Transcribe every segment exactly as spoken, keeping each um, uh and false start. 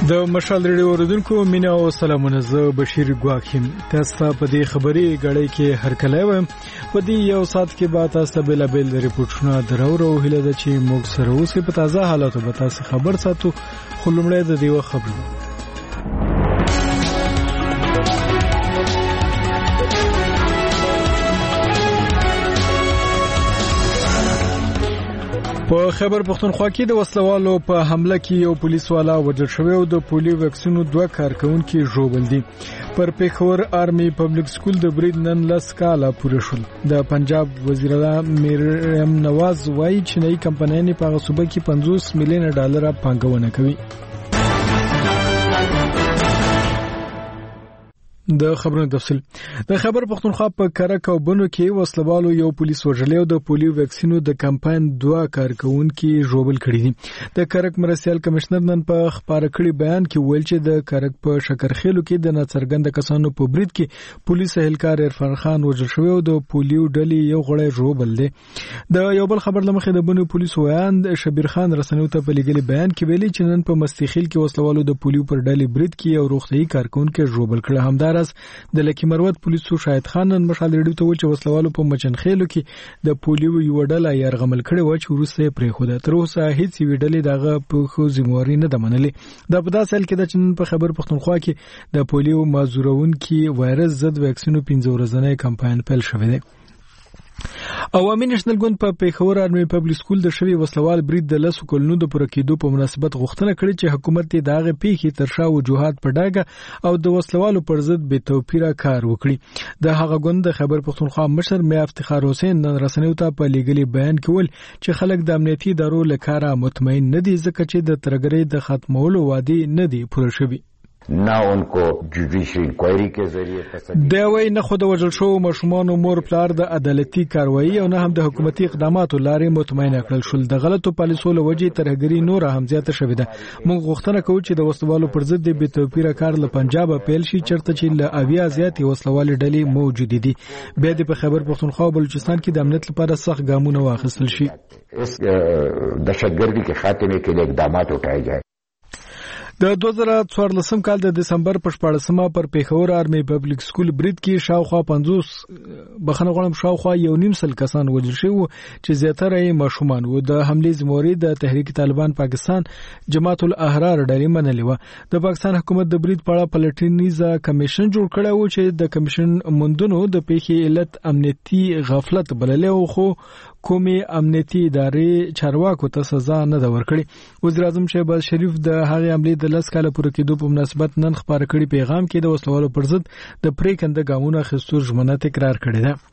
د مشال ریډیو اوریدونکو مینا او سلامونه، زه بشیر ګواکیم. تاسو ته په دې خبري غړې کې هر کله وایم په دې یو سات کې به تاسو بل بل ریپورتونه درو هله د چې موږ سره اوسې په تازه حالاتو به تاسو خبر ساتو. خو لومړی د دې خبرو په خیبر پختونخوا کې د وسلوالو په حمله کې یو پولیس والا وژل شوی او د پولیو ویکسینو دوه کارکونکي ژوبل دي. پر پیښور آرمي پبلک سکول د برید نن لس کاله پوره شول. د پنجاب وزیر اعلی مریم نواز وايي چې نوې کمپنۍ په هغه صوبه کې پنځوس میلیون ډالر پانګونه کوي. د خبرونو تفصیل د خیبر پختونخوا په کرک او بنو کې وسلوالو یو پولیس وژلی او د پولیو ویکسینو د کمپاین دوه کارکونکي ژوبل کړي دي. د کرک مرستیال کمشنر نن په خبره کړي بیان کې ویل چې د کرک په شکرخیلو کې د ناڅرګند کسانو په برید کې پولیس اهلکار عرفان خان وژل شوی او د پولیو ډلې یو غړی ژوبل دی. د یو بل خبر لمخې د بنو پولیس ویاند شبیر خان رسنیو ته په لګلي بیان کې ویلي چې نن په مستخیل کې وسلوالو د پولیو پر ډلې برید کې یو روغتيایي کارکونکي ژوبل کړ. همدار د لکی مروت پولیسو شاهد خان نن مشال ریډیو ته ویل چې وسلوالو په مچنخېلو کې د پولیو یو ډله یرغمل کړي و چې وروسته پرې خو ده. تر اوسه هیڅ یو ډلې دغه په خو ذمہواری نه ده منلې. د په داسې حال کې د چنن په خبر پختونخوا کې د پولیو مازورون کې وایرس ضد ویکسینو پنځه ورځنی کمپاین پیل شوی دی. عوامي نېشنل ګوند په پیښور آرمي پبلک سکول د شوی وسلوال برید د لسو کلونو د پوره کېدو په مناسبت غوښتنه کړې چې حکومت یې دغه پیښې تر شا وجوهات په ډاګه او د وسلوالو پر ضد بې توپیره کار وکړي. د هغه ګوند د خیبر پختونخوا مشر میا افتخار حسین نن رسنیو ته په لګلي بیان کې ویل چې خلک د امنیتي ادارو له کاره مطمئن نه دي ځکه چې د ترګرۍ د ختمولو وعده نه دي پوره شوي. نه انکو جوډیشل انکوایری کې ذریعہ د وای نه خود وجل شو مشمون مور پلار د عدالتي کاروایی او نه هم د حکومتي اقداماتو لارې مطمئنه کړل شول. د غلطو پالیسو له وجې ترهګری نور هم زیاته شوې ده. موږ غوښتنه کوو چې د وسلوالو پر ضد د بې توپیره کار له پنجاب پیل شي چرته چې له اویا زیاتې وسلوالې ډلې موجود دي. بیا د په خیبر پختونخوا او بلوچستان کې د امنیت لپاره سخت ګامونه واخیستل شي. اس دهشتګردي کې خاتمه کې اقدامات اٹھائے جائے. د دوه زره څوارلسم کال د دسمبر په شپاړسمه پر پیښور آرمي پبلک سکول برید کې شاوخوا پنځوس بخنه غړم شاوخوا یو نیم سل کسان وژل شوي چې زیاتره یې ماشومان وو. د حملې ذمہواری د تحریک طالبان پاکستان جماعت الاحرار ډلې منلې و. د پاکستان حکومت د برید په اړه پلټنیزه کمیشن جوړ کړی و چې د کمیشن موندنو د پیښې علت امنیتي غفلت بللی و خو کومې امنیتي ادارې چارواکو ته سزا نه ده ورکړې. وزیر اعظم شهباز شریف د هغې حملې د لس کاله پوره کېدو په مناسبت نن خبره کړي پیغام کې د وسلوالو پر ضد د پریکنده ګامونو اخیستو ژمنه تکرار کړې ده.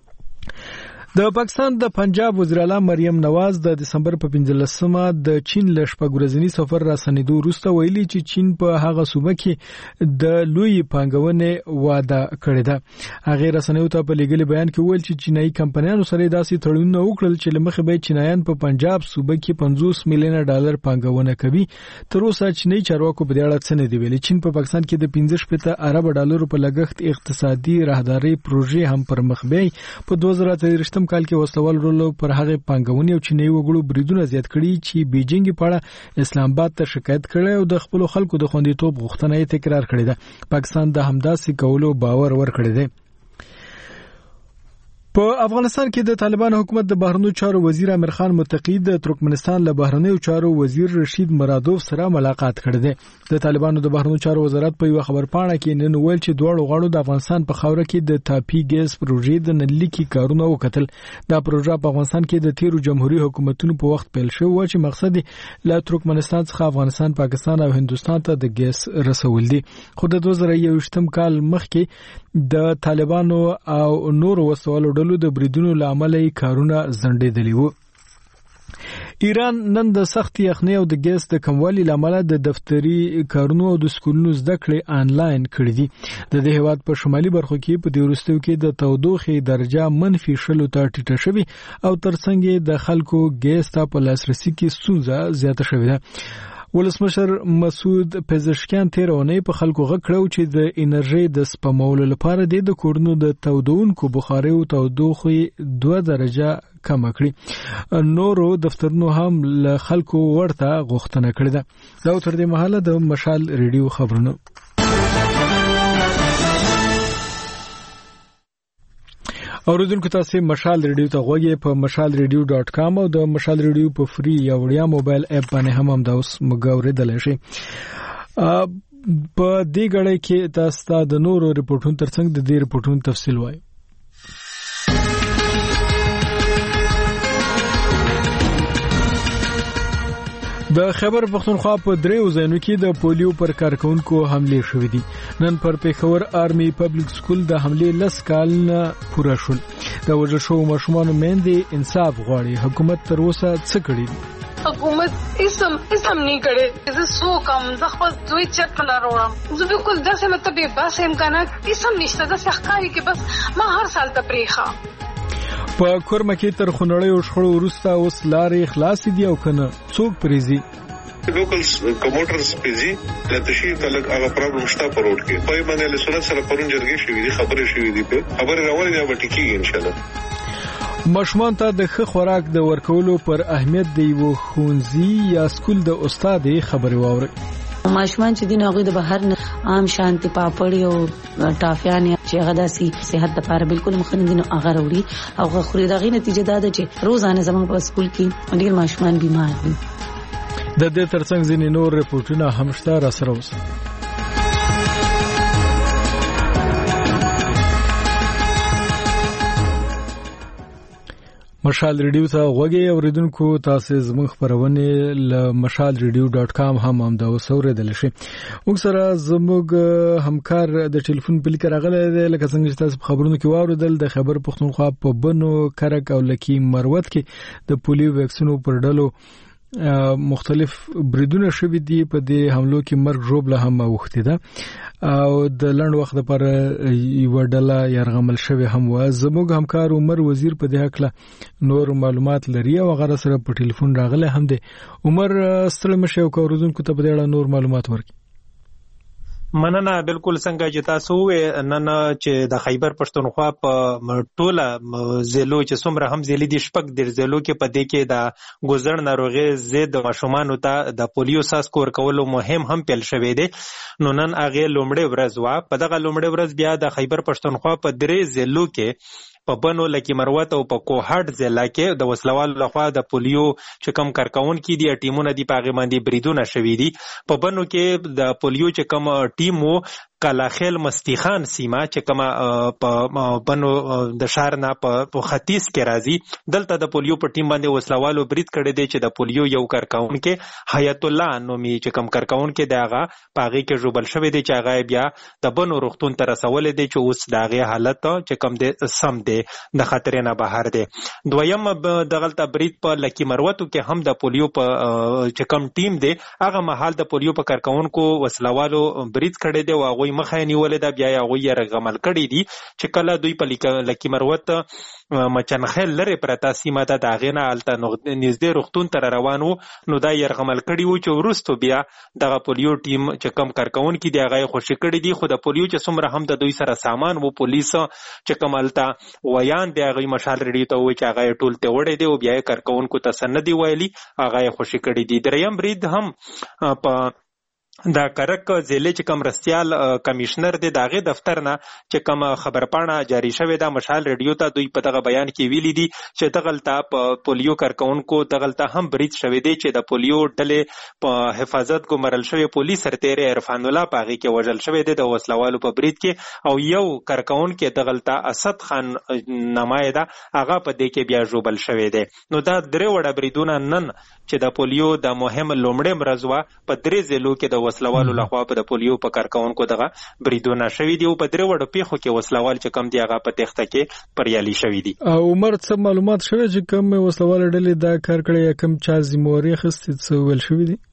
د پاکستان د پنجاب وزیر اعلی مریم نواز د دسمبر په پنځلسمه د چین له شپږ ورځني سفر را سنیدو وروسته ویلي چې چین په هغه صوبه کې د لوی پانګونې وعده کړې ده. هغه رسنیو ته په لګلي بیان کې ویل چې چینایي کمپنیانو سره داسې تړونونه وکړل چې لمخې به چینایان په پنجاب صوبه کې پنځوس میلیون ډالر پانګونه کوي. تر اوسه چینایي چارواکو په دې اړه څه نه دی ویلي. چین په پاکستان کې د پنځه شپېته ارب ډالرو په لګښت اقتصادي راهداري پروژې هم پر مخ بیاي. په دوه زره څلوېښتم کال کې وسلوال رولو پر هغه پانګونې او چینایي وګړو بریدونه زیات کړي چې بیجینګ په اړه اسلام آباد ته شکایت کړي او د خپل خلکو د خوندیتوب غوښتنه یې تکرار کړې ده. پاکستان د همداسې کولو باور ورکړی دی. په افغانستان کې د طالبان حکومت د بهرنیو چارو وزیر امیر خان متقی د ترکمنستان له بهرنیو چارو وزیر رشید مرادوف سره ملاقات کړی دی. د طالبانو د بهرنیو چارو وزارت په یو خبرپاڼه کې نن ویل چې دواړو غاړو د افغانستان په خاوره کې د تاپی ګیس پروژې د نلیکي کارونه وکتل. دا پروژه په افغانستان کې د تیرو جمهوریت حکومتونو په وخت پیل شو چې مقصد یې له ترکمنستان څخه افغانستان، پاکستان او هندوستان ته د ګیس رسول دي. خو د دوه زره یوویشتم کال مخکې د طالبانو او نورو وسوالو ډلو د بریدونو لامل یې کارونه ځنډېدلي وو. ایران نن د سخت یخنۍ او د ګیس د کموالي لامل د دفتري کارونو او د سکولونو زده کړې آنلاین کړې دي. د دې هیواد په شمالي برخو کې په دې وروستیو کې د تودوخې درجه منفي شلو ته ټیټه شوې او ترڅنګ د خلکو ګیس ته په لاسرسي کې ستونزه زیاته شوې ده. ولسمشر مسعود پزشکیان تیر اونۍ په خلکو غږ کړو چې د انرژي د سپمولو لپاره د کورونو د تودونکو بخاري او تودوخې دوه درجه کم کړي. نورو دفترونو هم له خلکو ورته غوښتنه کړې ده. دا تر دې مهاله د مشال ریډیو خبرونه. اوریدونکو تاسو مشال ریډیو ته غوږی په مشال ریډیو ډاٹ کام او د مشال ریډیو په فری یا وړیا موبایل اپ باندې هم هم دا اوس مګاوریدل شي. په دې غړې کې تاسو د نورو ریپورتونو ترڅنګ د دې ریپورتونو تفصیل وایي. د خیبر پختونخوا په دریو ځایونو کې د پولیو پر کارکونکو حمله شوې دي. نن پر پیښور آرمي پبلک سکول د حمله لس کال نه پوره شول. د وژل شوو ماشومانو میندې انصاف غواړي. حکومت تر اوسه څه کړی دي؟ حکومت اسم اسم نه کړي. زه سو کم زه خپل دوی چک نه راوړم. زه بالکل داسې مطلب بس امکانات اسم نشته. د ښکاری کې بس ما هر سال ته پریخه. په کورمه کې تر خنړې او شخړو وروسته اوس لارې خلاص دي او کنه څوک پریزي. لوکل کوموټرز پریزي د تشریح تلک هغه پرابلم شته په روډ کې. په باندې له سنت سره پرون جرګې شوې دي خبرې شوې دي په خبرې راوړې نه وټیږي ان شاء الله. ماشومان ته د ښه خوراک د ورکولو پر اهمیت دی و خونځي یا سکول د استاد خبرې واوري. ماشومان چې دین هغه د بهر نه عام شانتي پاپړی او ټافیان چې هغه داسي صحت لپاره بالکل مخنه دي نو هغه وروړي او خوري دغه نتیجه دا ده چې روزانه زموږ په سکول کې ډیر ماشومان بیمار دي. د دې ترڅنګ ځینې نور ریپورتونه هم شته را سره اوس. مشال ریډیو ته غوږی اوریدونکو تاسو زموږ خبرونه ل مشال ریډیو ډاٹ کام هم هم دا وسوریدل شي. موږ سره زموږ همکار د ټلیفون په لیک راغلی دی. لکه څنګه چې تاسو خبرونه کې واوریدل د خیبر پختونخوا په بنو کرک او لکی مروت کې د پولیو ویکسینو پر ډلو مختلف بریدونه شوي دي. په دې حملو کې مرګ ژوبله هم اوښتې ده او د لنډ وخت لپاره یو ډله یرغمل شوی هم و. زموږ همکار عمر وزیر په دې حق نور معلومات لري او هغه سره په ټلیفون راغلی هم دی. عمر ستړي مشه او اوریدونکو ته په دې اړه نور معلومات ورکړي. مننه. بالکل څنګه چې تاسو وې نن چې د خیبر پښتونخوا په ټوله ضلعو چې څومره هم ضلع دي شپږ د ضلعو کې په دې کې د ګوزړ ناروغي ضد ماشومانو ته د پولیو څاڅکو ورکولو مهم هم پیل شوی دی. نو نن هغه لومړی ورځ وا. په دغه لومړی ورځ بیا د خیبر پښتونخوا په درې ضلعو کې په بنو لکی مروت او په کوهټ ضلع کې د وسلوالو لخوا د پولیو چې کم کارکون کې دي ټیمونه دي په هغه باندې بریدونه شوي دي. په بنو کې د پولیو چې کم ټیم وو کلاخیل مستیخان سیمه چې کومه په بنو د شهر نه په ختیځ کې راځي. دلته د پولیو په ټیم باندې وسلوالو برید کړی دی چې د پولیو یو کارکون کې حیات الله نومي چې کم کارکون کې دی هغه په هغې کې ژوبل شوی دی چې هغه بیا د بنو روغتون ته رسولی دی چې اوس د هغې حالت چې کم دی سم دی د خطرې نه بهر دی. دویم دغلته برید په لکی مروتو کې هم د پولیو په چې کم ټیم دی هغه مهال د پولیو په کارکونکو وسلوالو برید کړی دی او هغوی مخه یې نیولې ده. بیا یې هغوی یې رغمل کړي دي چې کله دوی په لکی مروت مچنخیل لرې پرته سیمه ده د هغې نه هلته نږدې روغتون ته روان وو نو دا یې رغمل کړي وو چې وروستو بیا دغه پولیو ټیم چې کم کارکونکي دي هغه یې خوشي کړي دي. خو د پولیو چې څومره هم د دوی سره سامان وو پولیس چې کم هلته ویان دی هغوی مشال ریډیو ته ووایي چې هغه یې ټول ته وړی دی او بیا یې کارکونکو ته څه نه دي ویلي هغه یې خوشي کړي دي. دریم برید هم په دا کرک ضلع چې کم رستیال کمیشنر دی د هغې دفتر نه چې کم خبرپاڼه جاری شوې ده مشال ریډیو ته دوی په دغه بیان کې ویلي دي چې دغلته په پولیو کارکونکو دغلته هم برید شوی دی چې د پولیو ډلې په حفاظت ګمارل شوی پولیس سرتیری عرفان الله په هغې کې وژل شوی دی د وسلوالو په برید کې او یو کارکونکی دغلته اسد خان نامه ده هغه په دې کې بیا ژوبل شوی دی. نو دا درې وړه بریدونه نن چې د پولیو د مهم لومړی مرز وه په درې ضلعو کې د وسلوالو لخوا په د پولیو په کارکونکو دغه بریدونه شوي دي او په درې وړو پیښو کې وسلوال چې کم دي هغه په تېښته کې بریالي شوي دي. عمر څه معلومات شوی چې کم وسلوال ډلې دا کار کړی یا کم چا ذمهواري اخیستې څه ویل شوي دي؟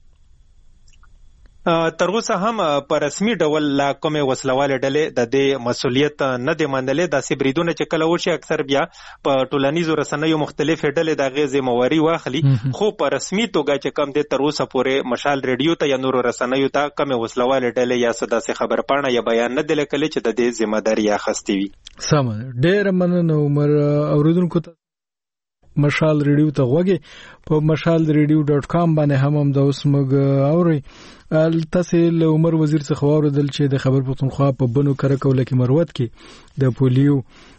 تر اوسه هم په رسمي ډول لا کومې وسلوالې ډلې د دې مسؤلیت نه دي منلې. داسې بریدونه چې کله وشي اکثر بیا په ټولنیزو رسنیو مختلفې ډلې د هغې ذمهواري واخلي خو په رسمي توګه چې کم دی تر اوسه پورې مشال ریډیو ته یا نورو رسنیو ته کومې وسلوالې ډلې یا څه داسې خبرپاڼه یا بیان نه دی لیکلی چې د دې ذمهداري اخیستې وي. سمه ډېره مننه عمر. اورېدونکو ته مشال ریډیو ته غوږی په مشال ریډیو ډاټ کام باندې هم هم د اوس موږ اوري تاسو له عمر وزیر څخه واوریدل چې د خبر پښتونخوا په بنو کرکول کې مروت کې د پولیو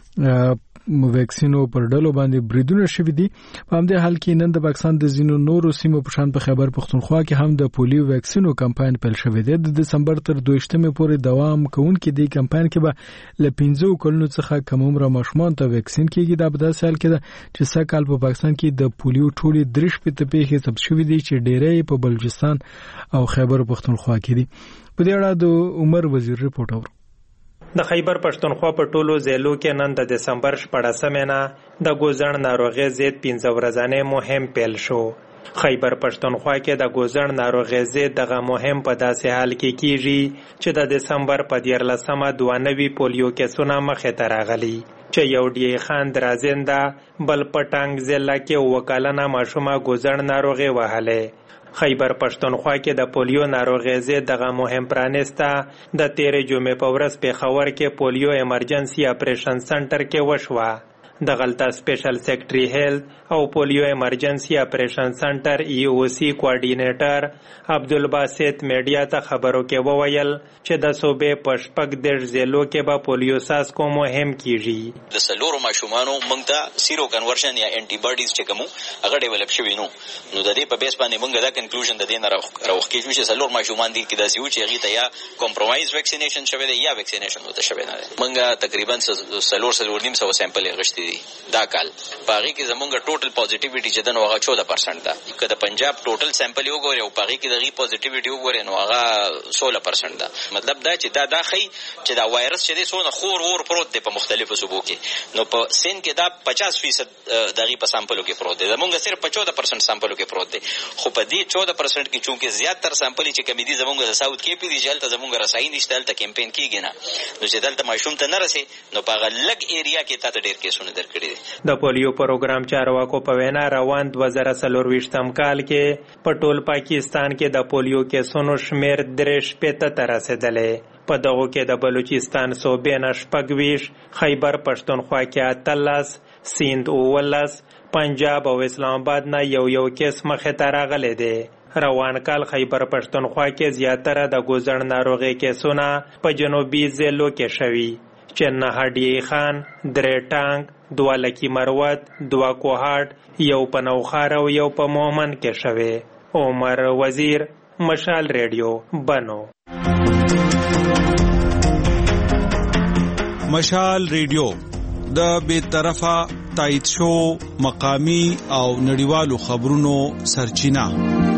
ویکسینو پر ډلو باندې بریدونه شوي دي. په همدې حال کې نن د پاکستان د زینو نورو سیمو په شان په خیبر پښتونخوا کې هم د پولیو ویکسینو کمپاین پیل شوی دی. د دسمبر تر دویشتمې پورې دوام کوونکې دی کمپاین کې به له پنځه کلونو څخه کم عمره ماشومان ته ویکسین کیږي. دا په داسې حال کې ده چې سږ کال په پاکستان کې د پولیو ټولې درې شپېته پیښې ثبت شوې دي چې ډېری په بلوچستان او خیبر پښتونخوا کې دي. په دې اړه د عمر وزیر رپورټ اورو. د خیبر پښتونخوا په ټولو ضلعو کې نن د دسمبر شپږمه نه د ګوزړ ناروغي ضد پنځه ورځې مهم پیل شو. خیبر پښتونخوا کې د ګوزړ ناروغي ضد دغه مهم په داسې حال کې کیږي چې د دسمبر په دیارلسمه دوه نوي پولیو کیسونه مخې ته راغلي چې یو ډی خان درازنده بل پټنګ ضلع کې وکالنه ماشومه ګوزړ ناروغي وهله. خیبر پښتونخوا کې د پولیو ناروغي ضد دغه مهم پرانسته د تیرې جمعې په ورځ پیښور کې پولیو ایمرجنسي اپریشن سنټر کې وشوه. د غلطه سپیشل سیکټری هیلث او پولیو ایمرجنسي اپریشن سنټر ای او سی کوارډینیټر عبدالباسط میډیا ته خبرو کې وویل چې د صوبې په شپږ دېرش ضلعو کې به پولیو څاڅکو مهم کیږي. د څلورو ماشومانو موږ ته سیرو کنورژن یا انټي باډیز چې کوم هغه ډیولپ شوي نو نو د دې په بیس باندې موږ دا کنکلوژن د دې نه راوخ کېږو چې څلور ماشومان دي کې داسې و چې هغې ته یا کمپرومایز ویکسینیشن شوی دی یا ویکسینیشن ورته شوی نه دی. موږ تقریبا څلور څلور نیم سوه سیمپل اخیستي دا کال. په هغې کې زموږ ټوټل پازیټیویټي چې ده نو هغه چوده پرسنټ ده. که د پنجاب ټوټل سیمپل وګورې او په هغې کې د هغې پازیټیویټي وګورې نو هغه سوله پرسنټ ده. مطلب دا چې دا دا ښیي چې دا وایرس چې دی څونه خور ور پروت دی په مختلفو صوبو کې. نو په سند کې دا پچاس فیصد د هغې په سامپلو کې پروت دی. زموږ صرف په چوده پرسنټ سامپلو کې پروت دی. خو په دې چوده پرسنټ کې چونکې زیاتر سامپل چې کمې دي زموږ د ساوت کې پي دي چې هلته زموږ رسایي نشته، هلته کمپین کېږي نه، نو چې دلته ماشوم ته نه رسې نو په هغه لږ ایریا کې تا ته ډېر کیسونه در کړي دي. د پولیو پروګرام چارواکو په وینا روان دوه زره څلرویشتم کال کې په ټول پاکستان کې د پولیو کیسونو شمیر درې شپېته ته رسېدلی. په دغو کې د بلوچستان صوبې نه شپږ ویشت، خیبر پښتونخوا کې اتلس، سیند اوولس، پنجاب او اسلام آباد نه یو یو کیس مخې ته راغلی دی. روان کال خیبر پښتونخوا کې زیاتره د ګوزړ ناروغي کیسونه په جنوبي ضلعو کې شوي چې نه هډی خان، درې ټانګ، دوه لکی مروت، دوه کوهاټ، یو په نوخار او یو په مومن کې شوي. عمر وزیر، مشال ریډیو، بنو. مشال ریډیو د بې طرفه تایید شو مقامی او نړیوالو خبرونو سرچینه.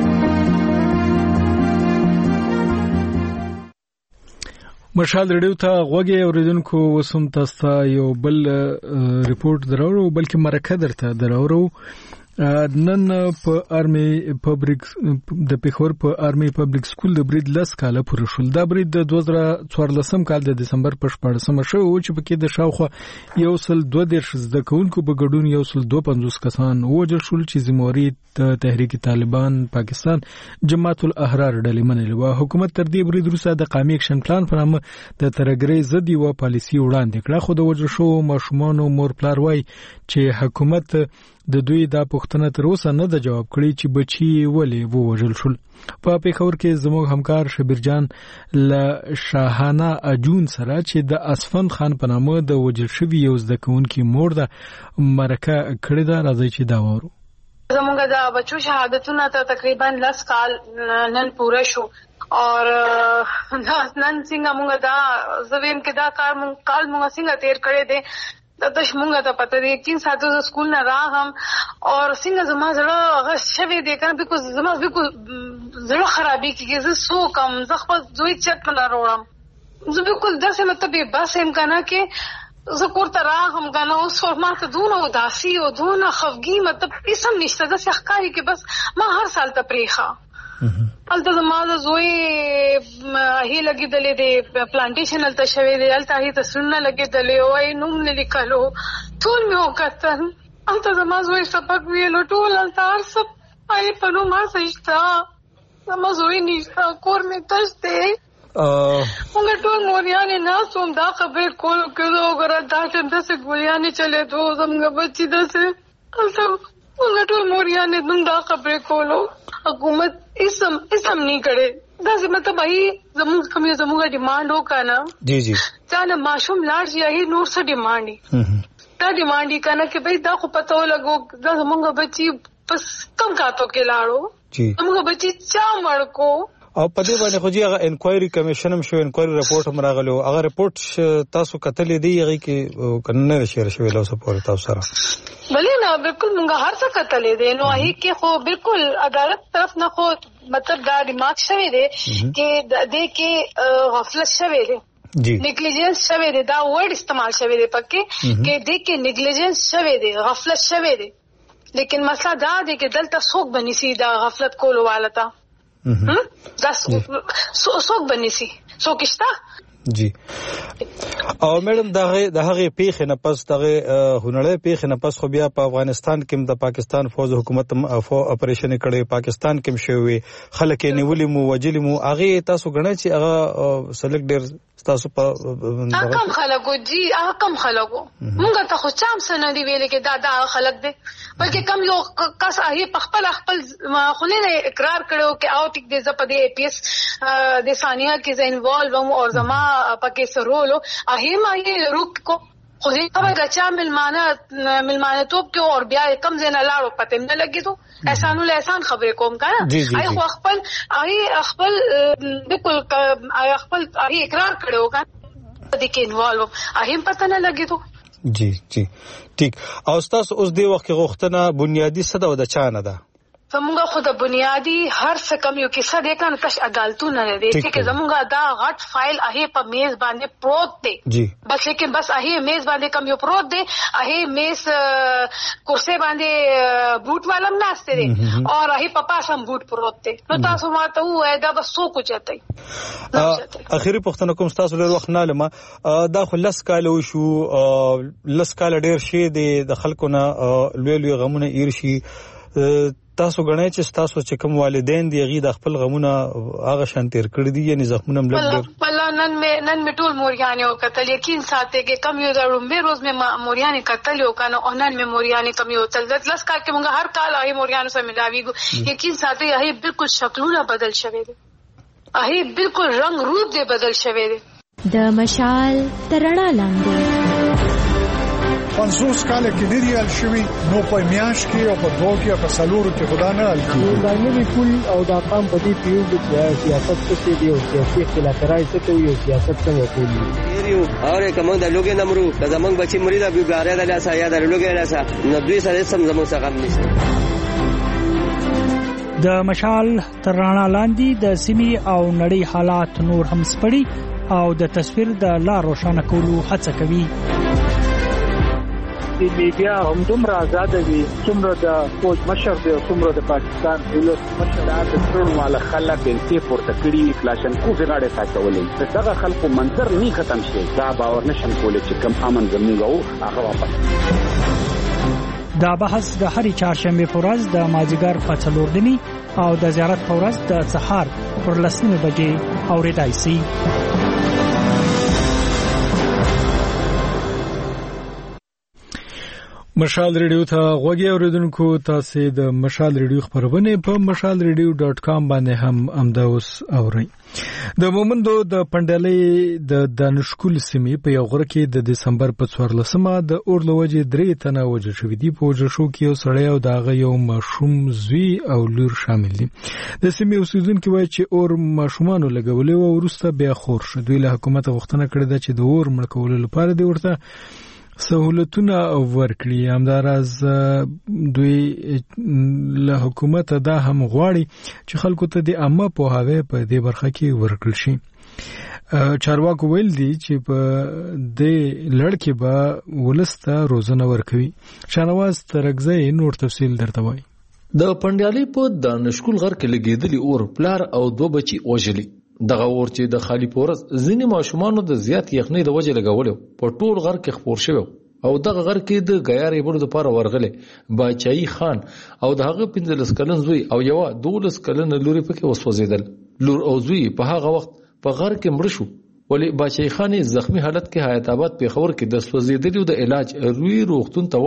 مشال ریډیو ته غوږی اوریدونکو وسوم تاسو ته یو بل ریپورت دراوړو بلکې مرکه درته دراوړو. نن په آرمي پبلک د پیښور په آرمي پبلک سکول د برید لس کاله پوره شول. دا برید د دوه زره څوارلسم کال د دسمبر په شپاړسمه شوی و چې پکې د شاوخوا یو سل دوه دېرش زده کوونکو په ګډون یو سل دوه پنځوس کسان ووژل شول چې ذمهواري د تحریک طالبان پاکستان جماعت الاحرار ډلې منلې وه. حکومت تر دې برید وروسته د قومي اکشن پلان په نامه د ترهګرۍ ضد یوه پالیسي وړاندې کړه، خو د وژل شوو ماشومانو مور پلار وایي چې حکومت د دوی دا پوښتنه تر اوسه نه ده جواب کړی چې بچي ولې ووژل شول. په پیښور کې زموږ همکار شبیر جان له شاهانه اجون سره چې د اسفند خان په نامه د وژل شوي یو زده کوونکي مور ده مرکه کړې ده. راځئ چې دا واورو. زموږ د بچو شهادتونه ته تقریبا لس کال نن پوره شو اور نن څنګه موږ دا زویم کې دا کار مونږ کال موږ څنګه تیر کړی دی دا د شمونګه ته پته دی. یقین ساتو د سکول نه راغم اور څنګه زما زړه هغه شوی دی کنه بیکوز زما بیکوز زړه خرابې کېږي. زه څو کم زه خپل زوی چت نه راوړم. زه بیکوز داسې مطلب بې بس یم کنه کې زه کور ته راغم کنه اوس ما ته دونه اداسي او دونه خفګي مطلب هېڅ هم نشته. داسې ښکاري کې بس ما هر سال ته پرېښه. هلته زما د زوی هی لګېدلې دی پلانټیشن هلته شوی دی، هلته هغې ته سرونه لګېدلې وایي نوم مې لیکلو ټول مې وکتل. هلته زما زوی سبق ویلو ټول هلته هر څه هغې په نوم هر څه شته. زما زوی نشته، کور مې تش دی. موږ ټول موریانې ناست وم دا خبرې کولو کېدو وګوره دا چې داسې ګولیانې چلېدو زموږ بچي داسې موږ ټول موریان دې دا خبرې کولو حکومت اسم اسم نه کړي دا چې مطلب هي زموږ کوم یو زموږ ډیماند وکړه جی جی دا نه ماشوم لاړ شي هي نور څه ډیماند دا ډیماند کنه چې بھئی دا خو پته ولګو دا زموږ بچي پس کم کاتو کې لاړو جی زموږ بچي چا مړکو او په دې باندې خو جی هغه انکوایري کمیشن هم شو انکوایري رپورټ هم راغلو هغه رپورټ تاسو کتلې دی هغه کې کنه شیر شوی له سپورټ تاسو سره بلې نه بالکل موږ هر څه کتلې دي نو هي کې خو بالکل عدالت طرف نه خو مطلب دا دماغ شوی دی چې دې کې غفلت شوی دی جی نیگلیجنس شوی دی دا ورډ استعمال شوی دی پکې کې دې کې نیگلیجنس شوی دی غفلت شوی دی لیکن مسله دا دی چې دلته څوک بنسي دا غفلت کولو والتا هم دا څوک بنسي څوک شته جی او میډم دغه دغه پیښه نه پس دغه هنړې پیښه نه پس خو بیا په افغانستان کې د پاکستان فوج حکومت اپریشن کړي پاکستان کې شوی خلک نیولې مو وجلې مو هغه تاسو غنئ چې هغه سلیکټ ډیر تاسو په کم خلکو جی هغه کم خلکو موږ ته خو چام سن دی ویل کې دا دا خلک دي بلکې کم یو کس هغه په خپل خپل خلینو اقرار کړو چې او ټیک دې زپ دې پی ایس د ثانیه کې ز انوالو وم او زما پکې سرولو هغه ما یې روک کو خو دې خبره چې ملمانه ملمانه توپ کې اور بیا کم زنه لاړو پته نه لګی ته احسان ول احسان خبرې کوم کنه آی خو خپل آی خپل بالکل آی خپل آی اقرار کړو کنه دې کې انوالو اهم پته نه لګی ته جی جی ٹھیک او تاسو اوس دی وخت غوښتنه بنیادی څه د چانه ده زمونږ خو د بنیادی هر څه کم یو کیسه دی کنه تش عدالتونه لري چې زمونږ دا غټ فایل هغه په میز باندې پروت دی جی بس لیکن بس هغه میز باندې کم یو پروت دی هغه میز کرسي باندې بوت والم ناشته دی او هغه په پاس هم بوت پروت دی نو تاسو ماته وای دا بس سو کو چته اخیری پښتنه کوم تاسو له وخت نه لمه دا خلص کال شو لس کال ډیر شي د خلکو نه لوی لوی غمونه ایر شي تاسو غنئ چې تاسو چې کوم والدین دی غي د خپل غمونه هغه شان تیر کړی دي یعنی زخمونه ملګر بل نن مې نن مې ټول موریانه او کتل یقین ساتي کې کم یو ضرور مې روز مې موریانه کتل او کنه نن مې موریانه کم یو تل لس کال کې موږ هر کال هغه موریانه سره ملاویږو یقین ساتي هغه بالکل شکلونه بدل شوی دي هغه بالکل رنگ روپ دې بدل شوی دي د مشال ترڼا لاندې پنځوس کال کې نه دی ال شوی نو په میاش کې او په دوه کې په سلورو کې خدا نه ال شوی دا نه کول او دا قام په دې پیو د سیاست څخه دی او سیاسي اختلافات څخه کوي او سیاست څنګه کوي یو اور کوم د لوګي نمرو د زمنګ بچي مریدا به غاره د لاسه یا د لوګي لاسه نو دوی سره سم زمو څخه نشي د مشال ترڼا لاندې د سیمې او نړۍ حالات نور هم سپړي او د تصویر د لا روښانه کولو هڅه کوي د میډیا هم دومره آزاد دي څومره د فوج مشر دی او څومره د پاکستان دولت مشر د ټول مال خلک انتي پورته کړی کلاشن کو غاړه ساتولې دغه خلکو منظر نه ختم شي دا باور نشم کولای چې کم امن زموږ هغه واپس دا بحث د هرې چهارشنبه په ورځ د مازیګر په څلور دني او د زیارت په ورځ د سهار پر لسمه بجې اوریدای شي مشال ریډیو ته غوږی اوریدونکو تاسو د مشال ریډیو خبرونه په مشال ریډیو ډاٹ کام باندې هم امداوس اورئ د مومندو د پندلې د دانشکول سیمې په یو غره کې د دسمبر په څوارلسمه د اورلوجې درې تنه وژل شوې دي په وژل شو کې یو سړی او داغه یو ماشوم زوی او لور شامل دي د سیمې اوسیدونکو وایي چې اور ماشومانو لګولې او ورسته بیا خور شو دوی له حکومت غوښتنه کړې ده چې د اور مړکولو لپاره دی ورته سہولتونه ورکړي همدارز دوی له حکومت دا هم غواړي چې خلکو ته د عامه پوهاوی په دې برخه کې ورکړل شي چارواکو ویل دي چې په دې لړ کې به ولسته روزنه ورکوي شانواز ترګزی نور تفصیل درته وایي د پندیالي په دانشکول غر کې لګیدلی اور پلار او دوه بچي وژلي دغه اور چې د خالی پورز ځینې ماشومانو د زیات یخنۍ د وجې لګول په ټول غر کې خپور شوی او دغه غر کې د غیارې بړو د پاره ورغله باچای خان او دغه پنځلس کلن زوی او یو دولس کلن لوري پکې وسوځیدل لور او زوی په هغه وخت په غر کې مړ شو ولی باچای خان زخمی حالت کې حیات آباد په خبر کې د سوځیدلو د علاج روي روغتون ته وړ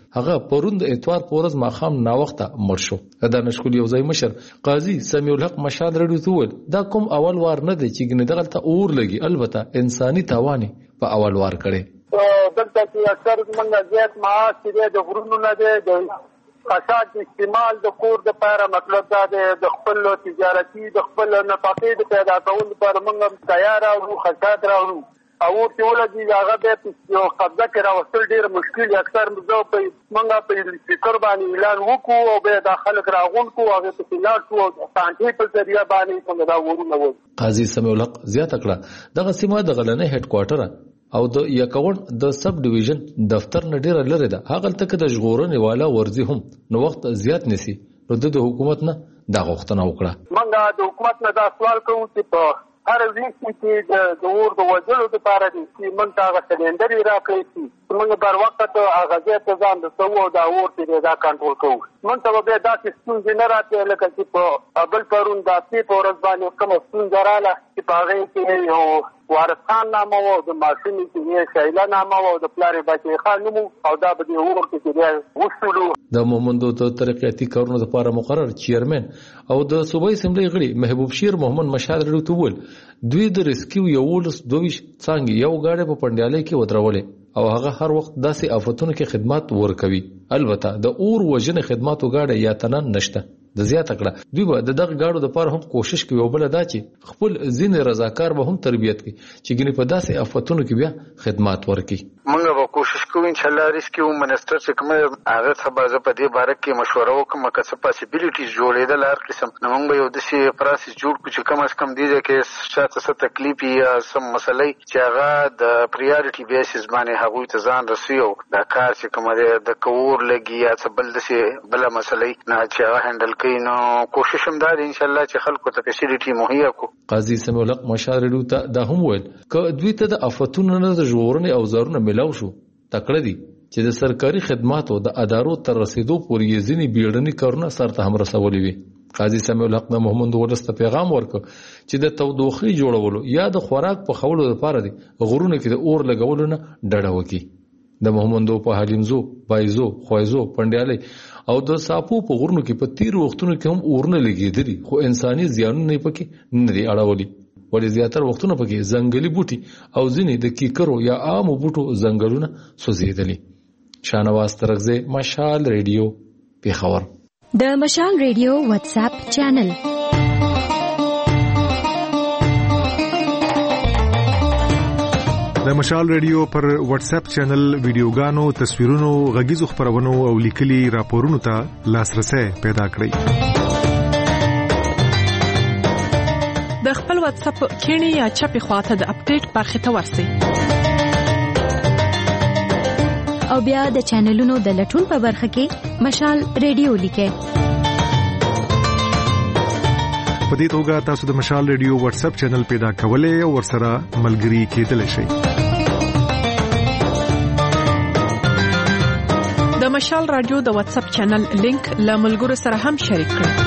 هغه پروند اتوار پورز ماخام ناوخته مړ شو. د نشکول یو ځای مشر قاضي سمیع الحق مشال رډو تول دا کوم اول وار نه دی چې ګنې دغه ته اور لګي، البته انساني تاواني په اول وار کړي. دلته چې اکثر موږ زیات معاش چې د غرونو نه دی د قصاد استعمال د کور د پاره، مطلب دا د خپل تجارتي د خپل نفقې د پیدا کولو لپاره موږ تیار او خصات راوړو او ورته ولګي هغه به یو قبضه کې راوستل ډېر مشکل. اکثر موږ په موږ په فکر باندې اعلان وکړو او به داخله راغون کو هغه په اعلان شو سانټي په ذریعہ باندې څنګه دا ورونه و. قاضي سمیع الحق زیاته کړه دغه سیمه د غلنې هډ کوارټر او د یکون د سب ډیویژن دفتر نه ډیره لري ده. هغه تک د ژغورنې والا ورزي هم نو وخت زیات نسی نو د حکومت نه دا غوښتنه وکړه. موږ د حکومت نه دا سوال کوو چې په هر ځای کې د اور د وژلو لپاره چې موږ هغه سلندر راکړي چې موږ بر وخت هغه ځای ته ځان رسوو دا اور چې دا کنټرول کوو. موږ ته به داسې ستونزې نه راځي لکه چې په بل پرون داسې په ورځ باندې کومه ستونزه راغله چې په هغې کې یو وارثان نامه و د ماشومې چې یې شایله نامه و د پلار یې بچې خان نوم او دا به د اور کې چې وشولو. د مومندو د ترقیاتي کارونو لپاره مقرر چیرمن او د صوبایي اسمبلی غړي محبوب شیر محمد مشال رډو تول دوی د ریسکیو یولس دویش څنګه یو گاډي په پندیالۍ کې ودرولې او هغه هر وخت داسې آفتونو کې خدمات ورکوي. البته د اور وژنې خدماتو گاډي یا تنن نشته. د زیاته کړه دوی به د دغه گاډو لپاره هم کوشش کوي او بل دا چې خپل ځین رضاکار به هم تربیت کوي چې ګنې په داسې آفتونو کې بیا خدمات ورکړي. موږ به کوشش کوو ان شاء الله ریسکیو منسټر چې کوم هغه څه په دې باره کې مشوره وکړم که څه پاسیبلیټیز جوړېدل هر قسم نو موږ به یو داسې پروسس جوړ کړو چې کم از کم دې کې شاته څه تکلیف یا څه مسلې چې هغه د پریارټي بیسس باندې هغوی ته ځان رسوي او دا کار چې کوم د کور لګي یا څه بل داسې بله مسلې نه چې هغه هینډل کوي نو کوشش هم دا دی ان شاء الله چې خلکو ته فیسیلیټي مهیا کو. قاضي سمیع الحق مشال رډو ته دا هم ویل که دوی ته د آفتونو نه د ژغورنې اوزارونه ملاو شو تکړه دي چې د سرکاري خدماتو د ادارو تر رسیدو پورې یې ځینې بیړني کارونه سرته هم رسولي وي. قاضي سمیع الحق د محمد ولس ته پیغام ورکړ چې د تودوخې جوړولو یا د خوراک په خولو لپاره دي غرونه کې د اور لګولو نه ډډه وکړي. د محمدو په حلیمزو، بایزو، خوایزو، پندیالۍ او د ساپو په غرونو کې په تیر وختونو کې هم اورونه لګېدلي خو انساني زیانونه یې پکې نه دي اړولي. ولې زیاتره وختونه پکې ځنګلي بوټي او ځینې د کیکرو یا عامو بوټو ځنګلونه سوځېدلي. شاهنواز ترغزی، مشال ریډیو، پیښور. د مشال ریډیو واتس اپ چینل د مشال ریډیو پر واتس اپ چینل ویډیوګانو، تصویرونو، غږیزو خبرونو او لیکلي راپورونو ته لاسرسي پیدا کړئ. د خپل واتس اپ کینی یا چپی خواته د اپډیټ برخه ته ورسئ او بیا د چینلونو د لټون په برخه کې مشال ریډیو لیکئ. په دې توګه تاسو د مشال ریډیو واتس اپ چینل پیدا کولای او ورسره ملګري کېدلی شئ. د مشال رادیو د واتس اپ چینل لینک له ملګرو سره هم شریک کړئ.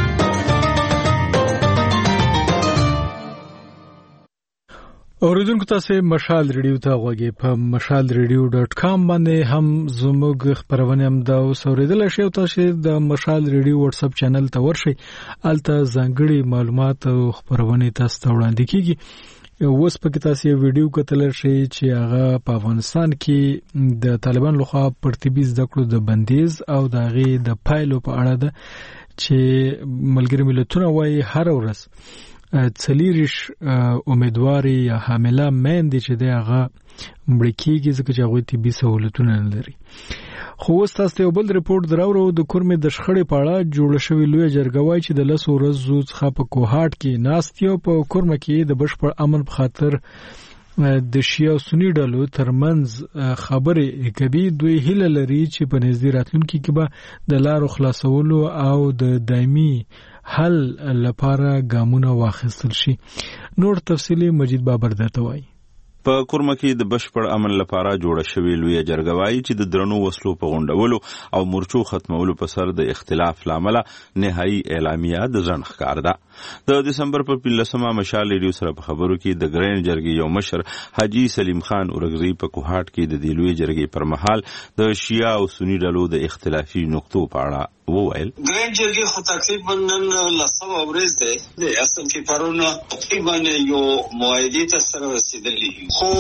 اوریدونکو تاسو مشال ریډیو ته غوږی په مشال ریډیو ډاټ کام باندې هم زموږ خبرونه هم دا اوریدل شي. تاسو د مشال ریډیو واتس اپ چینل ته ورشئ، الته ځانګړي معلومات او خبرونه تاسو ته وړاندې کیږي. اوس په کې تاسو یو ویډیو کتل شي چې هغه په افغانستان کې د طالبان لخوا پرتیبي زده کړو د بندیز او د غي د پایلو په اړه ده چې ملګری ملتونه وايي هر ورځ څلیریش امیدواري یا حامله مېندې چې دی هغه مړ کېږي ځکه چې هغوی طبي سهولتونه نه لري. خو اوس تاسو ته یو بل رپورټ دراوړو. د کورمې د شخړې په اړه جوړه شوې لویه جرګه وایي چې د لسو ورځو څخه په کوهاټ کې ناست یو په کورمه کې د بشپړ امن په خاطر د شیعه او سني ډلو ترمنځ خبرې کوي. دوی هیله لري چې په نږدې راتلونکي کې به د لارو خلاصولو او د دایمي حل لپاره ګامونه واخیستل شي. نور تفصیلی مجید بابر درته وایي. په کورمه کې د بشپړ امن لپاره جوړه شوې لویه جرګه وایي چې د درنو وسلو په غونډولو او مورچو ختمولو په سر د اختلاف لامل نهایي اعلامیه د ځنډ ښکار ده. د دسمبر په پنځلسمه مشال ریډیو سره په خبرو کې د ګرین جرګې یو مشر حاجی سلیم خان اورګزی په کوهاټ کې د دې لویې جرګې پر مهال د شیعه او سنی ډلو د اختلافي نقطو په اړه وویل. ګرین جرګې خو تقریبا نن لسمه ورځ ده د اصل کې پرونه تقریبا یو معاهده ته سره رسیدلې خو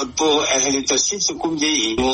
په اهل تشریف کوم دی نو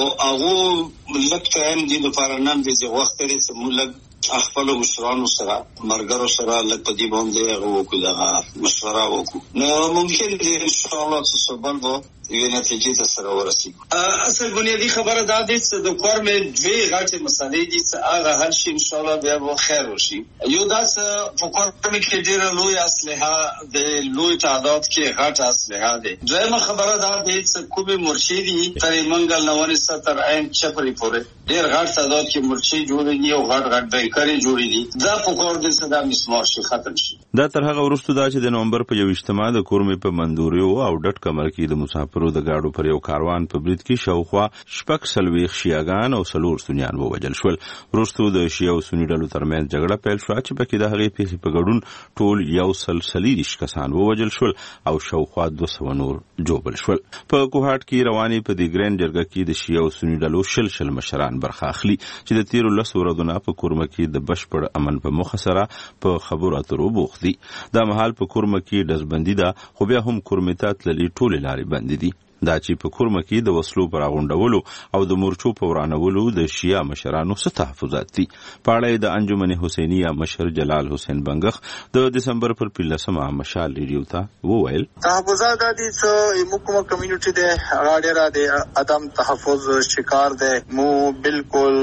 هغه لکه ټایم دی لپاره نن د وخت لري چې موږ خپل مشرانو سره مرګرو سره لکه دی باندې هغه وکړو دا مشوره وکړو نو ممکن دی ان شاء الله چې سبب وو یو نتیجې ته سره ورسیږي. اصل بنیادی خبره دا ده چې د کورم دوی غاټه مسالې دي چې هغه هر شي ان شاء الله بیا به خیر وشي. یو دا چې په کورم کې ډېر لوی اسلحه د لوی تعداد کې غاټه اسلحه ده. دویمه خبره دا ده چې کومه مرشدي تر منګل نوونی ستر عین چپري پورې ډېر غاټ تعداد کې مرشد جوړ دي او غاټ غاټ بېکاري جوړ دي. دا په کور د صدا مسمار شي ختم شي. دا تر هغه وروسته دا چې د نومبر په یو اجتماع د کورم په مندوريو او ډټ کمر کې د مسافر پرو د گاډو پر یو کاروان په برید کې شاوخوا شپږ څلوېښت شیعاګان او څلور سنیان ووژل شول. وروسته د شیعه او سني ډلو ترمنځ جګړه پیل شوه چې پکې د هغې پیښې په ګډون ټول یو سل څلېرویشت کسان ووژل شول او شاوخوا دوه سوه نور جوبل شول. په کوهاټ کې روانې په دې ګرین جرګه کې د شیعه او سني ډلو شل شل مشران برخه اخلي چې د تیرو لسو ورځو نه په کورمه کې د بشپړ امن په موخه سره په خبرو اترو بوخت دي. دا مهال په کورمه کې ډزبندي ده خو بیا هم کورمې ته تللې ټولې لارې بندې دي. دا چې په کورمه کې د وسلو پر غونډولو او د مورچو په ورانولو د شیعه مشرانو څه تحفظات دي. په اړه د انجمن حسینیه مشر جلال حسین بنګخ د دسمبر پر پنځلسمه مشال ریډیو ته وویل. تحفظات دي چې موږ کوم کمیونټي ده هغه ډېر د عدم تحفظ شکار ده. مو بالکل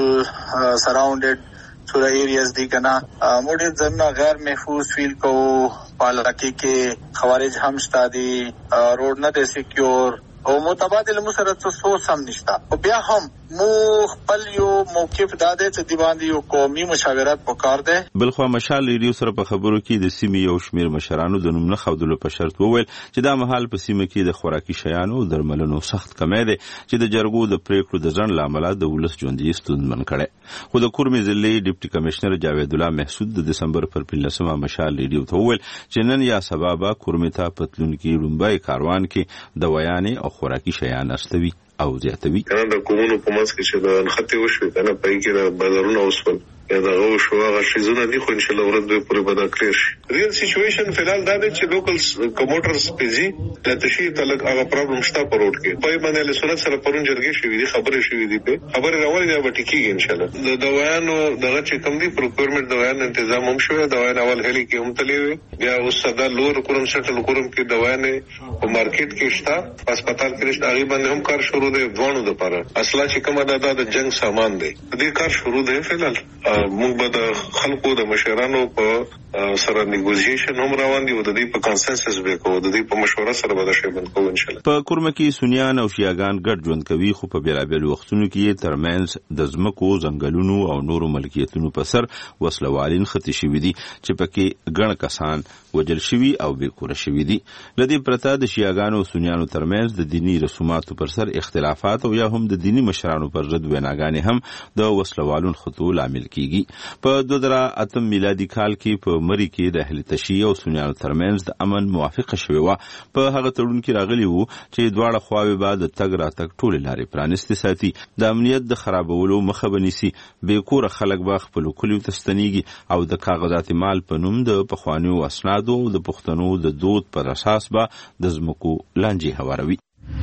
سراوندډ سورا ایریاز دی کنا موډ ځنه غیر محفوظ فیل کو پالکه کې خوارج هم شتا دي روډ نه دي سکیور او متبادل مسرت څه سم نشتا او بیا هم مو خپل یو موقف داده چې دی باندې یو قومي مشاورت وکړ ده. بلخو مشال ریډیو سره په خبرو کې د سیمې یو شمیر مشرانو د نوم نه خودلو په شرط وویل چې دا مهال په سیمه کې د خوراکي شیانو او درملنو سخت کمی دی چې د جرګو د پریکړو د ځنډ لامل د ولس ژوندۍ ستونزمن کړي. خو د کورمې ضلعي ډیپټي کمشنر جاوید الله محسود د دسمبر پر پنځلسمه مشال ریډیو ته وویل چې نن یا سبا به کورمې ته پتلون کې لومبای کاروان کې د ویانې او خوراکي شیان استوي او زیاتوي. کنه د کومونو په منځ کې چې د نښتې وشوې کنه پای کې د بازارونو اوسول یا دغه شو هغه شیزونه دي خو ان شاء الله ورځ به پوره بدا کړی شي. ریل سچويشن فلحال دا دی چې لوکل کوموټرز پیزي د تشهیر تلک هغه پرابلم شته په روډ کې پای باندې له سنت سره پرون جرګې شوې دي خبرې شوې دي په خبرې راوړې دی به ټیکيږي ان شاء الله. د دوايانو دغه چې کوم دي پروکورمنت دوايانو تنظیم هم شوی دوايان اول هلي کې هم تلې بیا اوس صدا لور کورم سټل کورم کې دوايانې په مارکیټ کې شته هسپتال کې شته هغه باندې هم کار شروع دی دوانو د لپاره اصله چې کومه ده د جنگ سامان دی دې کار شروع دی. فلحال موږ به د خلکو د مشرانو په سره نیګوزیشن هم روان دي او د دې په کنسنسس به کوو د دې په مشوره سره به شی بند کوو ان شاء الله. په کورمه کې سنیان او شیعاګان ګډ ژوند کوي خو په بیلابیل وختونو کې ترمنځ د ځمکو ځنګلونو او نورو ملکیتونو په سر وسلوالین ختی شوي دي چې پکې ګڼ کسان وجل شوي او بیکوره شوي دي. لدې پرته د شیعاګانو او سنیانو ترمنځ د دینی رسوماتو پر سر اختلافات او یا هم د دینی مشرانو پر ضد ویناګانې هم د وسلوالون خطو لامل کیږي. په دوه زره اتم میلادي کال کې په مری کې د اهل تشیع او سنیانو ترمنځ د امن موافقه شوې وه. په هغه تړون کې راغلی وو چې دواړه خواوې به د تګ راتګ ټولې لارې پرانستې ساتي، د امنیت د خرابولو مخه به نیسي، بې کوره خلک به خپلو کلیو ته ستنېږي او د کاغذات مال په نوم د پخوانیو اسنادو او د پښتنو د دود پر اساس به د ځمکو لانجې هواروي.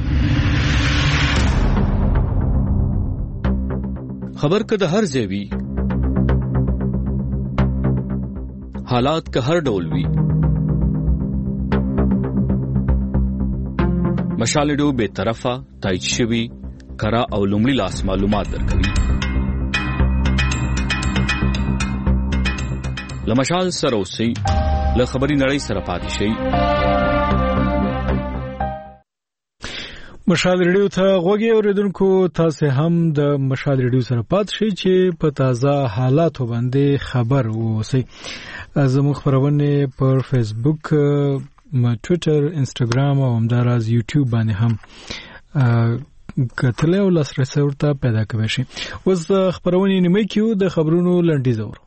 خبر که د هر ځای وي، حالات که هر ډول وي، مشال ریډیو بے طرفه تایید شوي کره او لومړي لاس معلومات درکوي. له مشال سره اوسئ، له خبري نړۍ سره پاتې شئ. مشال ریډیو ته غوږی اوریدونکو، تاسو هم د مشال ریډیو سره پات شئ چې په تازه حالاتو باندې خبر اوسئ. زموږ خبرونه پر فیسبوک ټویټر، انسټاګرام او همداراز یوټیوب باندې هم کتل او لاسرسي ورته پیدا کوي شي. اوس خبرونه نیمه کیو د خبرونو لنډیز اورو.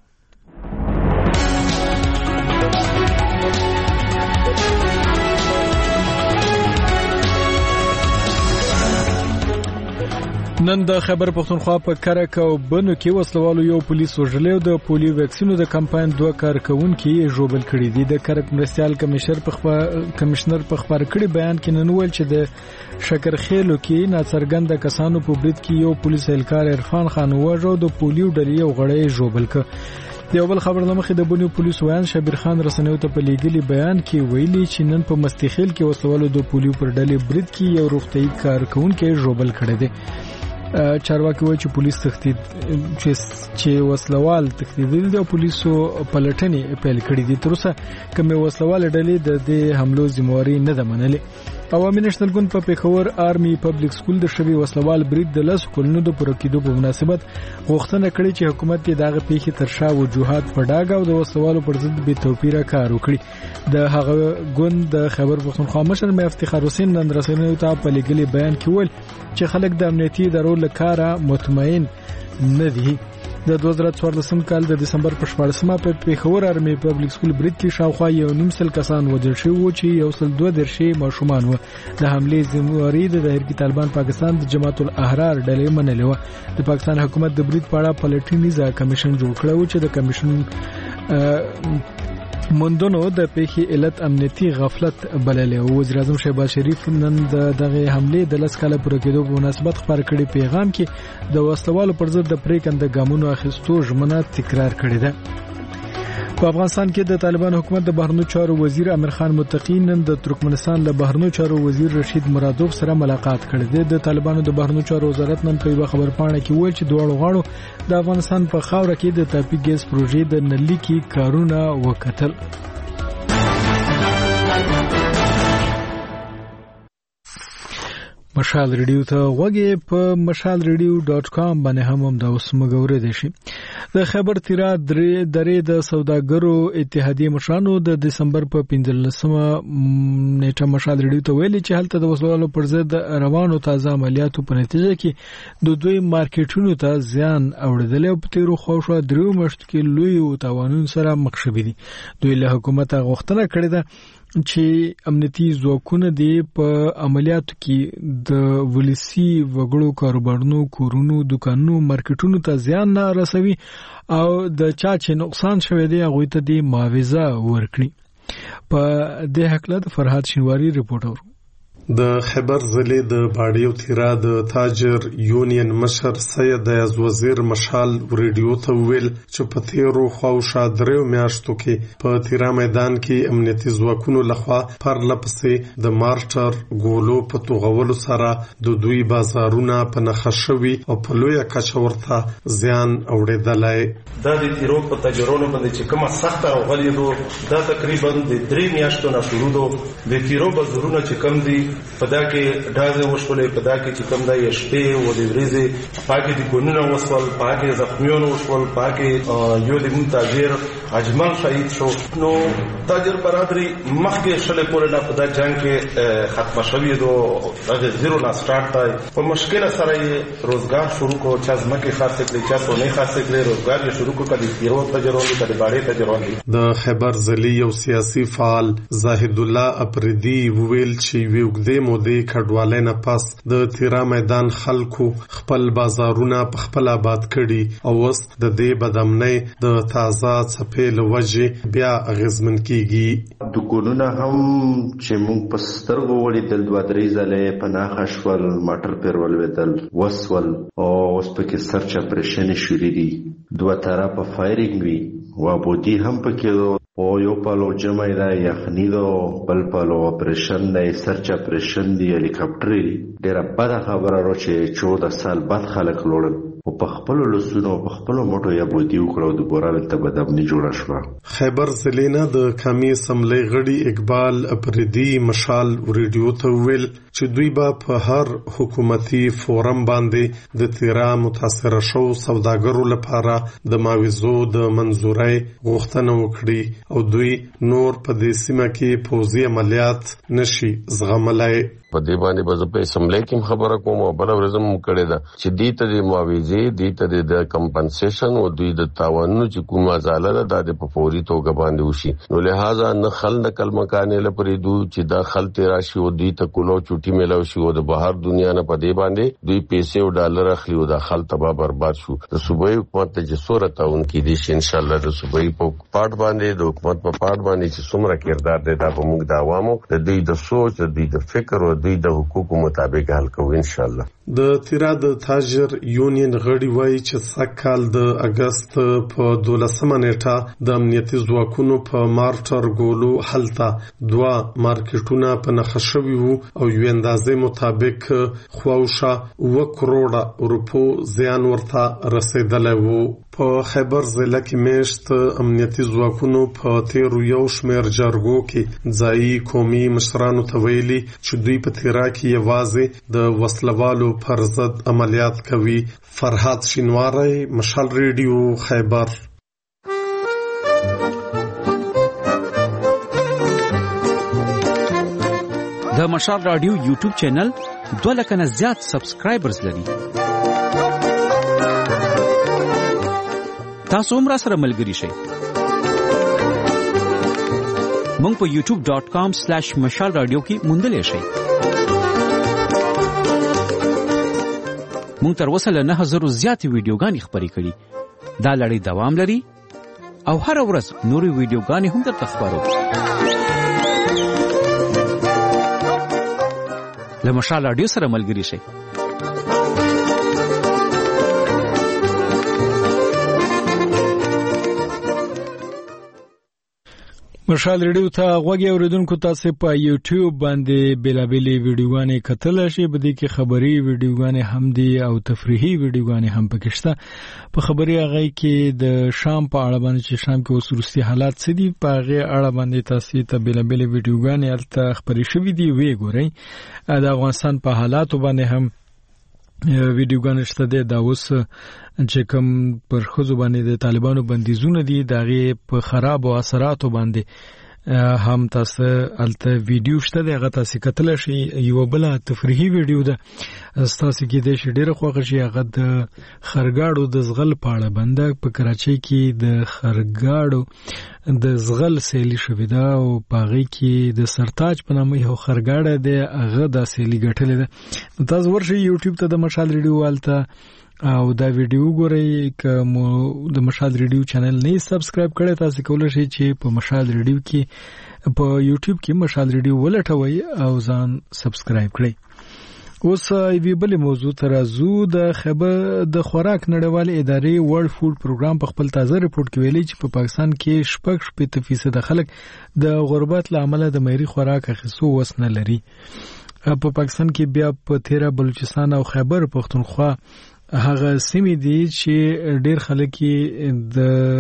نن د خیبر پښتونخوا په کرک او بنو کې وسلوالو یو پولیس وژلی او د پولیو ویکسینو د کمپاین دوه کارکونکي یې ژوبل کړي دي. د کرک مرستیال کمشنر په کمشنر په خبر کړي بیان کې نن ویل چې د شکرخیلو کې ناڅرګند کسانو په برید کې یو پولیس اهلکار عرفان خان وژو د پولیو ډلې یو غړی ژوبل کړ. د یو بل خبر لمخې د بنو پولیس ویان شبیر خان رسنیو ته په لیږلي بیان کې ویلي چې نن په مستخیل کې وسلوالو د پولیو پر ډلې برید کې یو روغتيایي کارکونکي ژوبل کړي دي. چارواکي وایي چې پولیس تختید چې وسلوال تختیدل دي او پولیسو پلټنې پیل کړې دي. تر اوسه کوم وسلوال ډلې د دې حملو ذمہواری نه ده منلې. عوامي نېشنل ګوند په پیښور آرمي پبلک سکول د شوی وسلوال برید د لاس کولنو د پوره کېدو په مناسبت غوښتنه کړې چې حکومت یې دغه پیښې تر شا وجوهات په ډاګه او د وسلوالو پر ضد بې توپیره کار وکړي. د هغه ګوند د خیبر پښتونخوا مشر مې افتخار حسین نن رسنیو ته په لیږلي بیان کې ویل چې خلک د امنیتي ادارو له کاره مطمئن نه دي. د دوه زره څوارلسم کال د دسمبر په شپاړسمه په پیښور آرمي پبلک سکول برید کې شاوخوا یو نیم سل کسان وژل شوي وو چې یو سل دوه درشي ماشومان وو. د حملې ذمہواری د تحریک طالبان پاکستان د جماعت الاحرار ډلې منلې و. د پاکستان حکومت د برید په اړه پلټنیزه کمیشن جوړ کړ چې د کمیشن موندونو د پیښې علت امنیتي غفلت بللې او وزیر اعظم شهباز شریف نن د دغه حملې د لس کاله پوره کېدو په مناسبت خبر کړي پیغام کې د وسلوالو پر ضد د پریکنده ګامونو اخیستو ژمنه تکرار کړې ده. په افغانستان کې د طالبان حکومت د بهرنیو چارو وزیر امیر خان متقی نن د ترکمنستان له بهرنیو چارو وزیر رشید مرادوف سره ملاقات کړی دی. د طالبانو د بهرنیو چارو وزارت نن په یو خبرپاڼه کې ویل چې دواړو غاړو د افغانستان په خاوره کې د تاپي ګیس پروژې د نلیکي کارونه وکتل. مشال ریډیو ته وګورئ په مشال ریډیو ډاټ کام باندې هم هم دا اوس مګورې دي شي. د خیبر تیرا درې د سوداګرو اتحادیه مشرانو د دسمبر په پنځلسمه نیټه مشال ریډیو ته ویلي چې هلته د وسلوالو پر ضد روانو تازه عملیاتو په نتیجه کې د دوی مارکیټونو ته زیان اوریدل او په تیرو خوشو درو مشت کې لوی او تاوانونو سره مخ شوي دي. دوی له حکومت غوښتنه کړې ده چې امنیتي ځواکونه د په عملیاتو کې د ولسی وګړو کاروبارونو کورونو دکانونو مارکیټونو ته زیان نه رسوي او د چا چې نقصان شوی دی هغه ته د معاوضه ورکړي. په دې حقله د فرهاد شینواری رپورټ اورو. د خیبر ضلع د باډیو تیرا د تاجر یونین مشر سید عز وزیر مشال ریډیو ته ویل چې په تیرو خواوشا دریو میاشتو کې په تیرا میدان کې امنیتي ځواکونو لخوا پر لپسې د مارټر ګولو په توغولو سره د دوی بازارونه په نخښوي او په لویه کچه ورته زیان اوریدلای. دا د تیرو په تجربو باندې چې کومه سخته راغلي دو دا تقریبا د درې میاشتو نه شروع دو د تیرو بازارونه چې کم دي پدا کې ډازه وشولې پدا کې چې کوم دا یشته و د ورېزه پاکي د ګونونو وسول پاکي زخمیونو وشول پاکي یو د تاجر اجمل شهید شو. نو تاجر برادری مخکې شلې پورې نه پدا جنگ کې ختم شوې دو دغه زیرو لا سٹارټ دی په مشکل سره روزګار شروع کو چا ځمکه خاصه کړي چا څو نه خاصه کړي روزګار یې شروع کو کړي تیرو تجربه کړي باندې تجربه. د خیبر ضلع یو سیاسي فعال زاهد الله اپریدي ویل چې وګدې مودې کډوالۍ نه پس د تیرا میدان خلکو خپل بازارونه په خپل آباد کړي او اوس د دې بدامنۍ د تازه څپې لوجه بیا اغیزمن کیږي. دکانونه هم چې موږ په سترګو ولیدل دوه درې ځله پناه شول ماټر پیرول ودل وسول او اوس پکې سرچ اپریشن شروع دي دوه طرفه فایرینګ وی و بودی هم پکې او یو پالو جمع دا یخنی دو بل پالو اپریشن دی سرچ اپریشن دی هلیکاپټر ډیره بده خبره رو چې چودہ سال بعد خلک لوړل او په خپل لسونو په خپل موټو یا بودی وکړو د بورال ته بدامني جوړه شو. خیبر ضلع نه د قومي اسمبلی غړي اقبال اپریدي مشال ریډیو ته ویل چې دوی به په هر حکومتي فورم باندې د تیرا متاثر شو سوداګرو لپاره د معاوضو د منزورۍ غوښتنه وکړي او دوی نور په دې سیمه کې پوځي عملیات نشي زغملای. په دې باندې به په اسمبلی کې خبره کوم او بل ورځم کړي دا چې دې ته د معاوضې دې ته د کمپنسیشن او دوی د تاوانونو چې کومه ځاله ده د په فوري توګه باندې وشي. نو لہذا نه خل نه کلمه کانې لپاره دوی چې دا خل تیرا شي او دوی ته کولو چوټي ملو شي او د بهر دنیا نه په دې باندې دوی پیسې او ډالر اخلي او د خل تبا برباد شو. د صوبایي حکومت ته چې صورت اونکې دي چې ان شاء الله د صوبایي په پارت باندې د حکومت په پارت باندې چې څومره کردار دی دا په موږ د عوامو د دوی د سوچ د دوی د فکر او دوی د حقوقو مطابق حل کوو ان شاء الله. د تیرا د تاجر یونین غړي وایي چې سکهال د اگست په دولسمه نیټه د امنیتي ځواکونو په مارټر ګولو حلته دوا مارکیټونه په نښه شوي وو او یو اندازې مطابق خواوشا و کروڑه روپو زیان ورته رسیدلی وو. په خیبر ضلع کې میشت امنیتي ځواکونو په تیرو یو شمیر جرګو کې ځایي قومي مشرانو ته ویلي چې دوی په تیرا کې یوازې د وسلوالو پر ضد عملیات کوي. فرحات شینواری، مشال ریډیو، خیبر. د مشال رادیو یوټیوب چینل دوه لکه نه زیات سبسکرایبرز لري. تاسو هم را سره ملګری شئ. مونږ په یوټیوب ډاٹ کام سلیش مشال رادیو کې موندلی شئ. مونږ تر اوسه له نه زره زیاتې ویډیوګانې خپرې کړي. دا لړۍ دوام لري او هر ورځ نورې ویډیوګانې هم درته خپرو. له مشال رادیو سره ملګری شئ. مشال ریډیو ته غوږی اوریدونکو تاسو په یوټیوب باندې بیلابېلې ویډیوګانې کتلی شئ. په دې کې خبري ویډیوګانې هم دي او تفریحي ویډیوګانې هم پکې شته. په خبري هغه کې د شام په اړه باندې چې شام کې اوس وروستي حالات څه دي په هغې اړه باندې تاسو ته بیلابېلې ویډیوګانې هلته خپرې شوي دي ویې ګورئ. د افغانستان په حالاتو باندې هم ویډیوګانې شته دي. دا اوس چې کوم پر ښځو باندې د طالبانو بندیزونه دي د هغې په خرابو اثراتو باندې هم تاسو هلته ویډیو شته دی هغه تاسو کتلی شئ. یوه بله تفریحي ویډیو ده ستاسو کیدای شي ډېره خوښه شي. هغه د خرګاړو د زغل په اړه باندې په کراچۍ کې د خرګاړو د زغل سیلي شوې ده او په هغې کې د سرتاج په نامه یو خرګاړی دی هغه دا سیلي ګټلې ده. نو تاسو ورشئ یوټیوب ته د مشال ریډیو هلته او دا ویډیو ګورئ. که مو د مشال ریډیو چینل نه سبسکرایب کړی تاسو کولی شئ چې په مشال ریډیو کې په یوټیوب کې مشال ریډیو ولټوئ او ځان سبسکرایب کړئ. اوس یوې بلې موضوع ته راځو. د خیبر د خوراک نړیوالې ادارې ورلد فود پروګرام په خپل تازه رپورټ کې ویلي چې په پاکستان کې شپږ شپېته فیصده خلک د غربت له امله د معیاري خوراک اخیستو وس نه لري. په پاکستان کې بیا په تیرا بلوچستان او خیبر پختونخوا هغه سیمې دي چې ډېر خلک د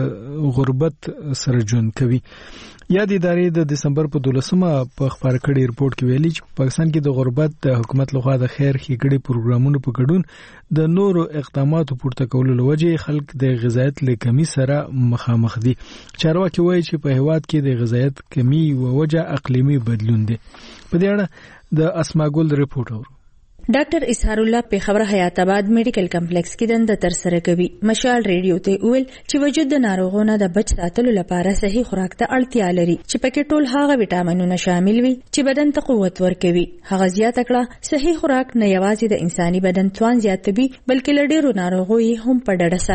غربت سره ژوند کوي. یا د ادارې د دسمبر په دولسمه په خپاره کړي رپورټ کې ویلي چې په پاکستان کې د غربت د حکومت لخوا د خیر ښېګړې پروګرامونو په ګډون د نورو اقداماتو پورته کولو له وجې خلک د غذایت له کمي سره مخامخ دي. چارواکي وایي چې په هېواد کې د غذایت کمي یوه وجه اقلیمي بدلون دی. په دې اړه د اسما ګل رپورټ اورو. ډاکټر اسحار الله په خبره حیات آباد میډیکل کمپلیکس کې دنده تر سره کوي. مشال ریډیو ته ویل چې وجود د ناروغانو د بچ ساتلو لپاره صحیح خوراک ته اړتیا لري چې پکې ټول هغه وټامینونه شامل وي چې بدن ته قوت ورکوي. هغه زیاته کړه صحیح خوراک نه یوازې د انساني بدن توان زیاتوي بلکې له ډېرو ناروغیو هم په ډډه ساتي.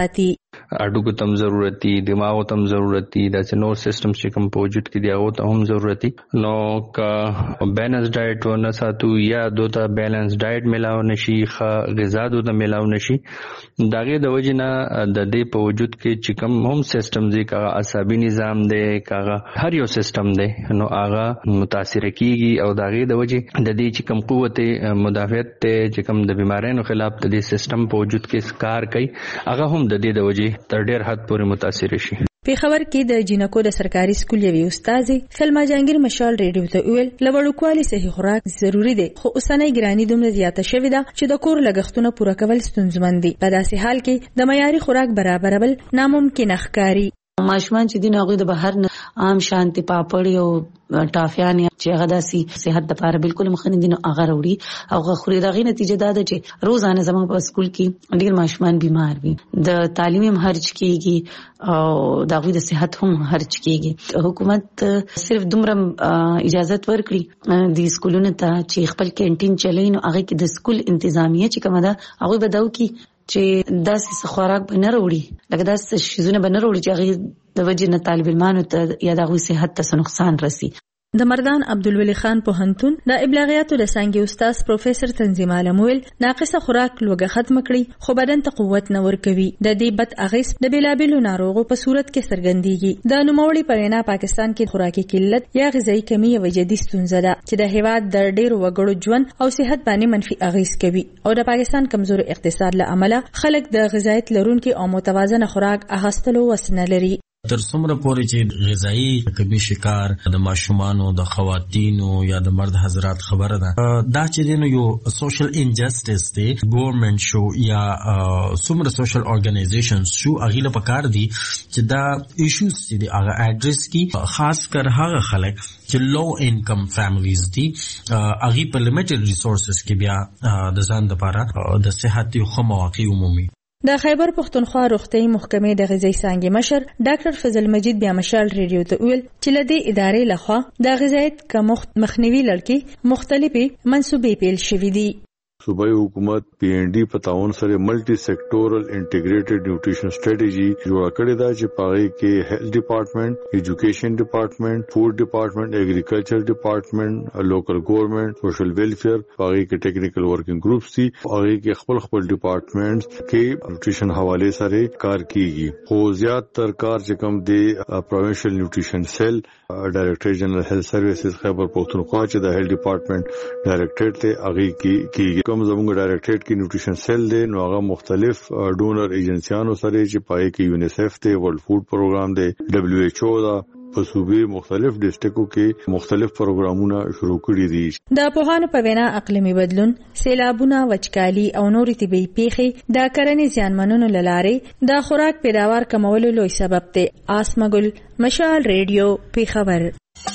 اډوګو تم ضرورتي دماغو تم ضرورتي د نور سیستم چې کوم په وجود کې دی هغه ته هم ضرورتي نو کا بیلانس ډایټ ونه ساتو یا دوته بیلانس ډایټ ملاو نشي ښه غذا دوته ملاو نشي داغه د وجنه د دې په وجود کې چې کوم هم سیستم دی کا عصبي نظام دی کا هر یو سیستم دی نو هغه متاثر کیږي او داغه د وجه د دې چې کوم قوت مدافعت ته چې کوم د بیمارانو خلاف د دې سیستم په وجود کې کار کوي هغه هم د دې د وجه تر ډیر حد پورې متاثر شي. په خبر کې د جینکو د سرکاري سکول یوې استاد سلما جهانگیر مشال ریډیو ته ویل لوړکوالي صحي خوراک ضروری دی خو اوسنۍ ګرانی دومره زیاته شوې ده چې د کور لګښتونه پوره کول ستونزمن دي. په داسې حال کې د معیاري خوراک برابرول ناممکن ښکاري. ماشومان چې دین هغه د بهر نه عام شانتي پاپړ او ټافیان چې هغه داسي صحت لپاره بالکل مخنی دي نو هغه وروړي او غوړي دغه نتیجه دا ده چې روزانه زموږ په سکول کې ډیر ماشومان بیمار وي د تعلیم هم خرج کیږي او دغه د صحت هم خرج کیږي. حکومت صرف دومره اجازه ورکړي د سکولونو ته چې خپل کینټین چلای نو هغه کې د سکول انتظامیه چې کومه ده هغه بداو کی چې داسې خوراک به نه وروړي لکه داسې شیزونه به نه وروړي چې هغه د وجه نه طالب علمانو ته یا د هغوی صحت ته نقصان رسي. د مردان عبدالولی خان پوهنتون د ابلاغیاتو د څانګې استاد پروفیسور تنظیم عالم ویل ناقصه خوراک لوګه ختم کړي خو بدن ته قوت نه ورکوي. د دې بد اغیز د بیلابیلو ناروغو په صورت کې څرګندېږي. د نوموړي په وینا پاکستان کې خوراکي قلت یا غذایی کمی یوه جدي ستونزه ده چې د هیواد د ډېرو وګړو ژوند او صحت باندې منفي اغیز کوي او د پاکستان کمزور اقتصاد له امله خلک د غذایت لرونکي او متوازنه خوراک اخیستلو وس نه لري. تر څومره پورې چې غذایی کمی شکار د ماشومانو د خواتینو یا د مرد حضرات خبره ده دا چې دینو یو سوشل انجسټس دی ګورنمنت شو یا څومره سوشل اورګنایزیشنز شو هغه په کار دي چې دا ایشوز چې دی هغه اډریس کی خاص کر هغه خلک چې لو انکم فیملیز دي هغه په لیمیټډ ریسورسز کې بیا د ځان لپاره د صحت یو ښه مواقع عمومي. د خیبر پښتونخوا روغتیايي محکمې د غذایی څانګې مشر ډاکټر فضل مجید بیا مشال ریډیو ته ویل چې لدې ادارې لخوا د غذایت کمښت مخنیوي لړکې مختلفي منصوبې پیل شوې دي. صوبائی حکومت پی این ڈی په تعاون سره ملټي سېکټورل انټیګریټډ نیوټریشن سټریټجی جوړ کړې ده چې پاره کې هیلث ډپارټمنټ، ایجوکیشن ډپارټمنټ، فوډ ډپارټمنټ، اګریکلچر ډپارټمنټ، لوکل ګورنمنت، سوشل ویلفیر، پاره کې ټیکنیکل ورکینګ ګروپس دي. پاره کې خپل خپل ډپارټمنټس کې نیوټریشن حواله سره کار کیږي. خو زیات تر کار چې کوم دی پروینشل نیوټریشن سیل ډایریکټر جنرال هیلث سروسز خیبر پښتونخوا چې د هیلث ډپارټمنټ ډایریکټر ته اغي کیږي. کوم زموږ ډایریکټریټ کې نیوټریشن سیل دی نو هغه مختلف ډونر ایجنسیانو سره چې پای کې یونیسف دی، ورلد فود پروګرام دی، دبليو ایچ او دا په صوبې مختلف ډیسټریکټو کې مختلف پروګرامونه شروع کړي دي. د پوهانو په وینا اقلیمي بدلون، سیلابونه، وچکالي او نورې طبیعي پیښې د کرنې زیانمنونو له لارې د خوراک پیداوار کمولو لوی سبب دی. آسمه ګل، مشال ریډیو، پیښور.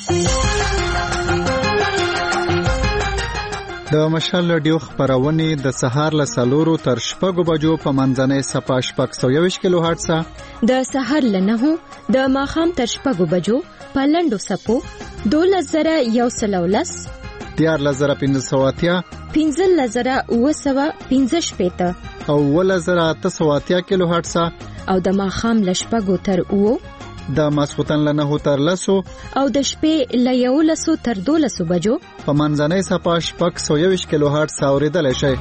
د مشال ریډیو خبرونه د سهار له سلورو تر شپږو بجو په منځنۍ صفه شپږ سوه یوویشت کیلو هرټز، د سهار له نهو د ماښام تر شپږو بجو په لنډو سپو دولس زره یو سل او لس، دیارلس زره پنځه سوه اتیا، پنځلس زره اووه سوه پنځه شپېته او اوولس زره اته سوه اتیا کیلو هرټز، او د ماښام له شپږو تر اوو، د ماسختن له نهو تر لسو او د شپې له یولسو تر دولسو بجو په منځنۍ صفه شپږ سوه یوویشت کیلو هرټز اورېدلی شئ.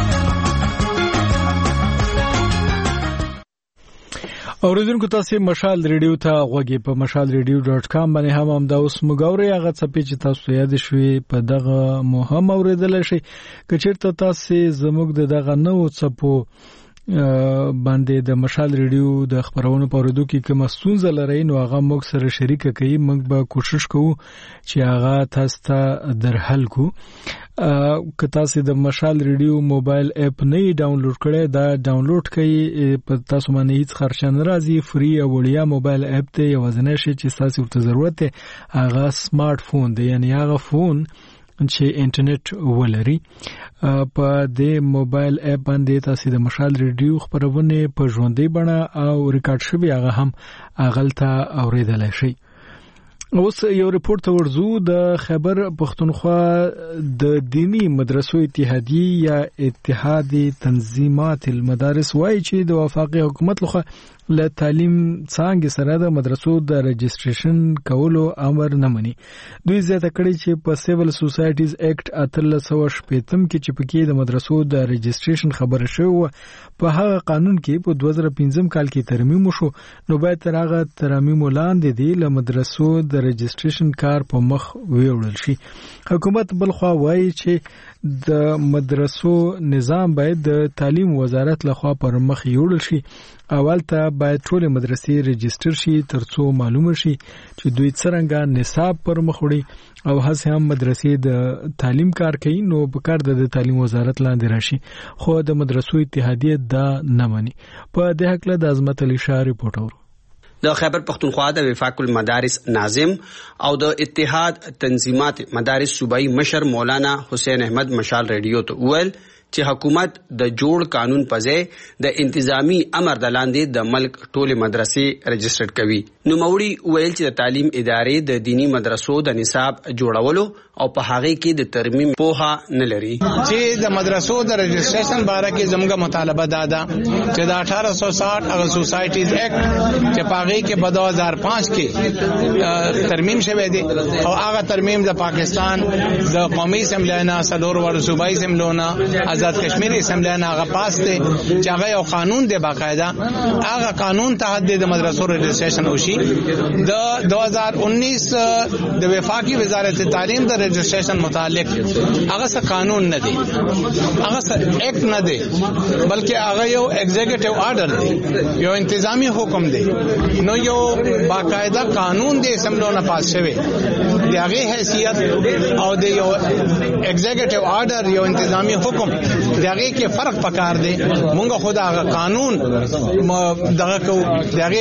اوریدونکو تاسو مشال ریډیو ته غوږی په مشال ریډیو ډاټ کام باندې هم هم دا اوس مګوري هغه څه چې تاسو یاد شوي په دغه مهم اوریدل شي. کچېرته تاسو زموږ دغه نو څپو باندې د مشال ریډیو د خبرونو په اورېدو کې کوم ستونزه لري نو هغه موږ سره شریک کړئ. موږ به کوشش کوو چې هغه تاسو ته درحل کو. که تاسو د مشال ریډیو موبایل اپ نه ډاونلوډ کړئ دا ډاونلوډ کړئ. په تاسو باندې هیڅ خرچ نه راځي، فری او وړیا موبایل اپ ته یوازینی شی چې تاسو ورته ضرورت دی هغه سمارټ فون دی، یعنی هغه فون چې انټرنیټ ولري. په دې موبایل اپ باندې تاسو د مشال ریډیو خبرونه په ژوندۍ بڼه او ریکارډ شوی هغه هم اغلته اوریدلای شي. اوس یو ریپورت ته ورځو. د خیبر پښتونخوا د دینی مدرسو اتحادیه یا اتحاد تنظیمات المدارس وایي چې د وفاقي حکومت لخوا له تعلیم څنګه سره د مدرسو د رجسټریشن کولو امر نه مني. دوی زیاته کړي چې په سیول سوسایټیز ایکټ اتلس سوه شپږم کې چې پکې د مدرسو د رجسټریشن خبره شوی په هغه قانون کې په دوه زره پنځم کال کې ترمیم وشو، نو باید تر هغه ترمیم وړاندې دی له مدرسو د رجسټریشن کار په مخ ویوړل شي. حکومت بلخوا وایي چې د مدرسو نظام باید د تعلیم وزارت لخوا پر مخ یوړل شي. اول ته باید ټول مدرسې رجسټر شي ترڅو معلومه شي چې دوی څنګه نصاب پر مخ وړي او هڅه هم مدرسې د تعلیم کار کوي، نو په کار د تعلیم وزارت لاندې راشي. خو د مدرسو اتحادیه دا نه مني. په دې حق له عظمت علي شاه ریپورټ اورو. د خیبر پختونخوا د وفاق المدارس ناظم او د اتحاد تنظیمات مدارس صوبایي مشر مولانا حسین احمد مشال ریډیو ته وویل چې حکومت د جوړ قانون په ځای د انتظامی امر د لاندې د ملک ټولې مدرسې رجسټر کوي. نوموړي ویل چې د تعلیم ادارې د دینی مدرسو د نصاب جوړولو او په هغه کې د ترمیم پوها نه لري. چې د مدرسو د رجسټریشن باره کې زموږه مطالبه دادا چې د اٹھارہ سو ساٹھ هغه سوسایټیز ایکټ چې په هغه کې په دو هزار پانچ کې ترمیم شوی دی او هغه ترمیم د پاکستان د قومي اسمبلی نه سلور ور صوبایي اسمبلی نه آزاد کشمیر اسمبلی نه هغه پاس دی چې هغه یو قانون دی باقاعده هغه قانون تحت د مدرسو رجسټریشن وشي. د دو هزار انیس د وفاقی وزارت تعلیم د رجسٹریشن متعلق هغه څه قانون نه دی، هغه څه ایکټ نه دی، بلکې هغه یو ایگزیکټیو آرډر دی، یو انتظامی حکم دی. نو یو باقاعده قانون دی اسمبلی نه پاس شوی دی، هغه حیثیت او د یو ایگزیکټیو آرډر یو انتظامی حکم دی، هغه کې فرق پکار دی. مونږ خود هغه قانون دغه کو دغه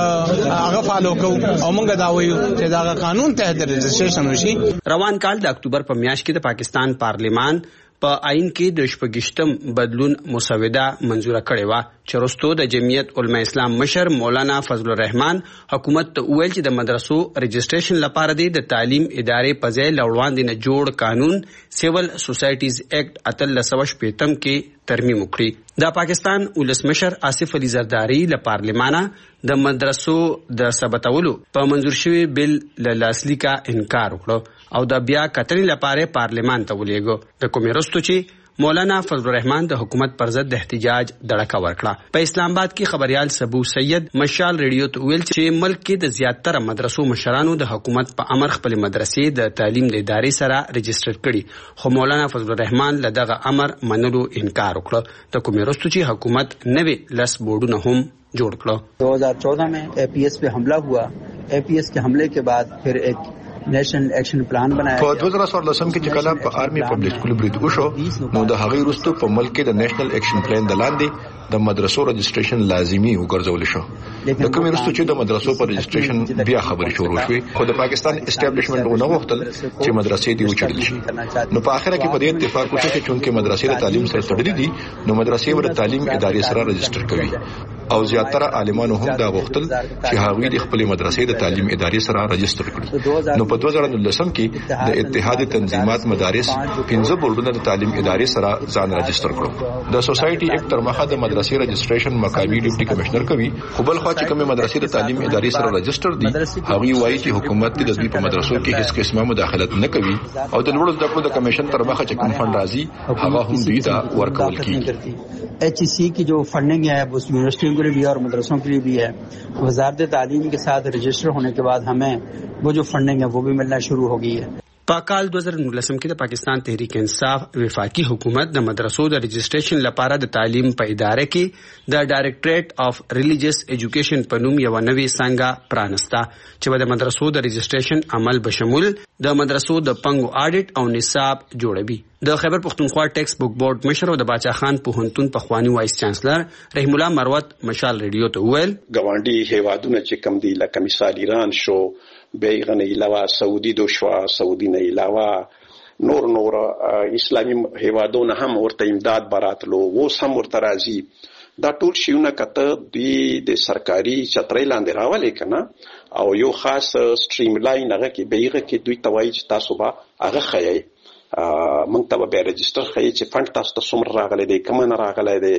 هغه فالو کو او مونږ دا وایو چې دا قانون تحت رجسټریشن وشي. روان کال د اکتوبر په میاشت کې د پاکستان پارلیمان په آئین کې د شپږشتم بدلون مسوده منزوره کړې و چې وروسته د جمعیت علماء اسلام مشر مولانا فضل الرحمن حکومت ته وویل چې د مدرسو رجسټریشن لپاره د تعلیم ادارې په ځای له وړاندې نه جوړ قانون سیول سوسایټیز ایکټ اتلس سوه شپږم کې ترمیم وکړي. د پاکستان ولسمشر آصف علي زرداری له پارلیمانه د مدرسو د ثبتولو په منظور شوی بل له لاسلیک انکار وکړو او د بیا کتنې لپاره پارلیمان ته ولېږو. د کومې وروسته چې مولانا فضل الرحمن د حکومت پر ضد احتجاج دړکه ورکړه. په اسلام آباد کې خبريال سبو سید مشال ریډیو ته ویل چې ملک کې د زیاتره مدرسو مشرانو د حکومت په امر خپل مدرسې د تعلیم د ادارې سره رجسټر کړي، خو مولانا فضل الرحمن له دغه امر منلو انکار وکړ. د کومې وروسته چې حکومت نوې لس بورډونه هم جوړ کړ. دو ہزار چودہ میں اے پی ایس پہ حملہ ہوا. اے پی ایس کے حملے کے بعد پھر ایک نیشنل ایکشن پلان بنایا. په دوه زره څوارلسم کې چې کله په آرمي پبلک سکول برید وشو، نو د هغې وروسته په ملک کې د نیشنل ایکشن پلان د لاندې د مدرسو رجسټریشن لازمي وګرځول شو. د کومې وروسته چې د مدرسو پر رجسټریشن بیا خبرې شروع شوې، خو د پاکستان اسټابلیشمنت ونه غوښتل چې مدرسې دې وچړل شي. نو په اخر کې په دې اتفاق وشو چې چونکې مدرسې د تعلیم سره تړلې دي، نو مدرسې ور تعلیم ادارې سره رجسټر کوي او زیاتره عالمانو هم دا غوښتل چې هغوی د خپل مدرسې د تعلیم ادارې سره رجسټر کړي. نو په دوه زره نولسم کې د اتحاد تنظیمات مدارس پنځه بورډونه د تعلیم ادارې سره ځان رجسټر کړو. د سوسایټي ایکټ تر مخه د مدرسې رجسټریشن مقامي ډیپټي کمشنر کوي، خو بل خو چې کومه مدرسې د تعلیم ادارې سره رجسټر دي هغوی وایي چې حکومت د دوی په مدرسو کې هیڅ قسمه مداخلت نه کوي او د لوړو زده کړو د کمیشن تر مخه چې کوم فند راځي هغه هم دوی ته ورکول کیږي. ایچ ای سی کی جو فنڈنگ ہے وہ یونیورسٹیوں کے لیے بھی ہے اور مدرسوں کے لیے بھی ہے. وزارت تعلیم کے ساتھ رجسٹر ہونے کے بعد ہمیں وہ جو فنڈنگ ہے وہ بھی ملنا شروع ہو گئی ہے. په کال دوه زره نولسم کې د پاکستان تحریک انصاف وفاقي حکومت د مدرسو د رجسټریشن لپاره د تعلیم په اداره کې د ډایریکټریټ اف ریلیجیس ایجوکیشن په نوم یو نوې څنګه پرانستا چې د مدرسو د رجسټریشن عمل بشمول د مدرسو د پنګو اډیټ او نصاب جوړوي. د خیبر پختونخوا ټیکس بک بورډ مشر او د باچا خان پوهنتون پخوانی وایس چانسلر رحیم الله مروت مشال ریډیو ته ویل ګاونډي هیوادونه چې کم دي لکه مثال ایران شو، بیغه نه علاوه سعودي دو شوا، سعودي نه علاوه نور نور اسلامي هیوادونه هم ورته امداد براتلو، اوس هم ورته راځي. دا ټول شیونه کته دوی د سرکاري چترۍ لاندې راولې کنه او یو خاص سټریم لاین هغه کې بیغه کې دوی توای چې تاسو به هغه خایي مونږ ته به رجسټر خایي چې فند تاسو ته څومره راغلی دی، کوم نه راغلی دی.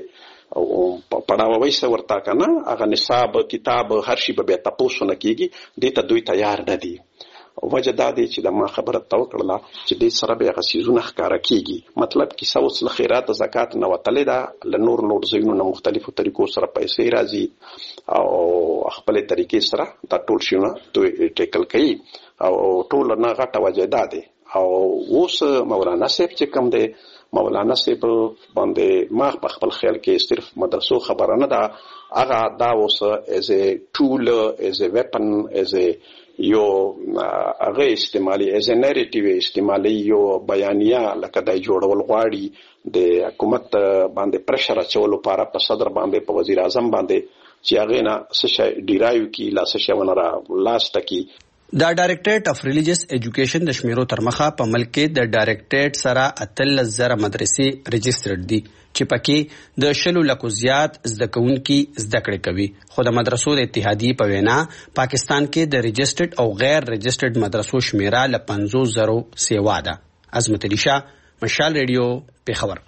او پړاووي څه ورته کنه هغه نصاب کتاب هر شي به تاسو نه کیږي د ته دوی تیار نه دي. وجه دا دی چې د ما خبره تو کړله چې د سره به غسیزونه ښکارا کیږي. مطلب کې سوس له خیرات زکات نه وتلې ده له نور نور زینو نه مختلفو طریقو سره پیسې راځي او خپل طریقې سره دا ټول شونه دوی ټیکل کوي او ټول نه غټه وجه ده دي. او اوس مولانا صاحب چې کوم دی مولانا صاحب باندې ما په خپل خیال کې صرف مدرسو خبره نه ده هغه دا اوس از ا ټول از ا ویپن از ا یو هغه استعمالي از ا نریټیو استعمالي یو بیانیه لکه د جوړول غواړي د حکومت باندې پرشر اچول لپاره په صدر باندې په وزیر اعظم باندې چې هغه نه څه ډیرایو کی لا څه ونرا لاست کی. دا ډایریکټریټ اف ریلیجیس ایجوکیشن د شمیرو تر مخه په ملک کې د ډایریکټریټ سره اتل زره مدرسې رجسترډ دي چې پکې د شلو لکو زیات زده کوونکي زده کړې کوي. خو د مدرسو د اتحادیې په وینا پاکستان کې د رجسترډ او غیر رجسترډ مدرسو شمیره له پنځوس زرو سیوا ده. عظمت علي شاه، مشال ریډیو، پیښور.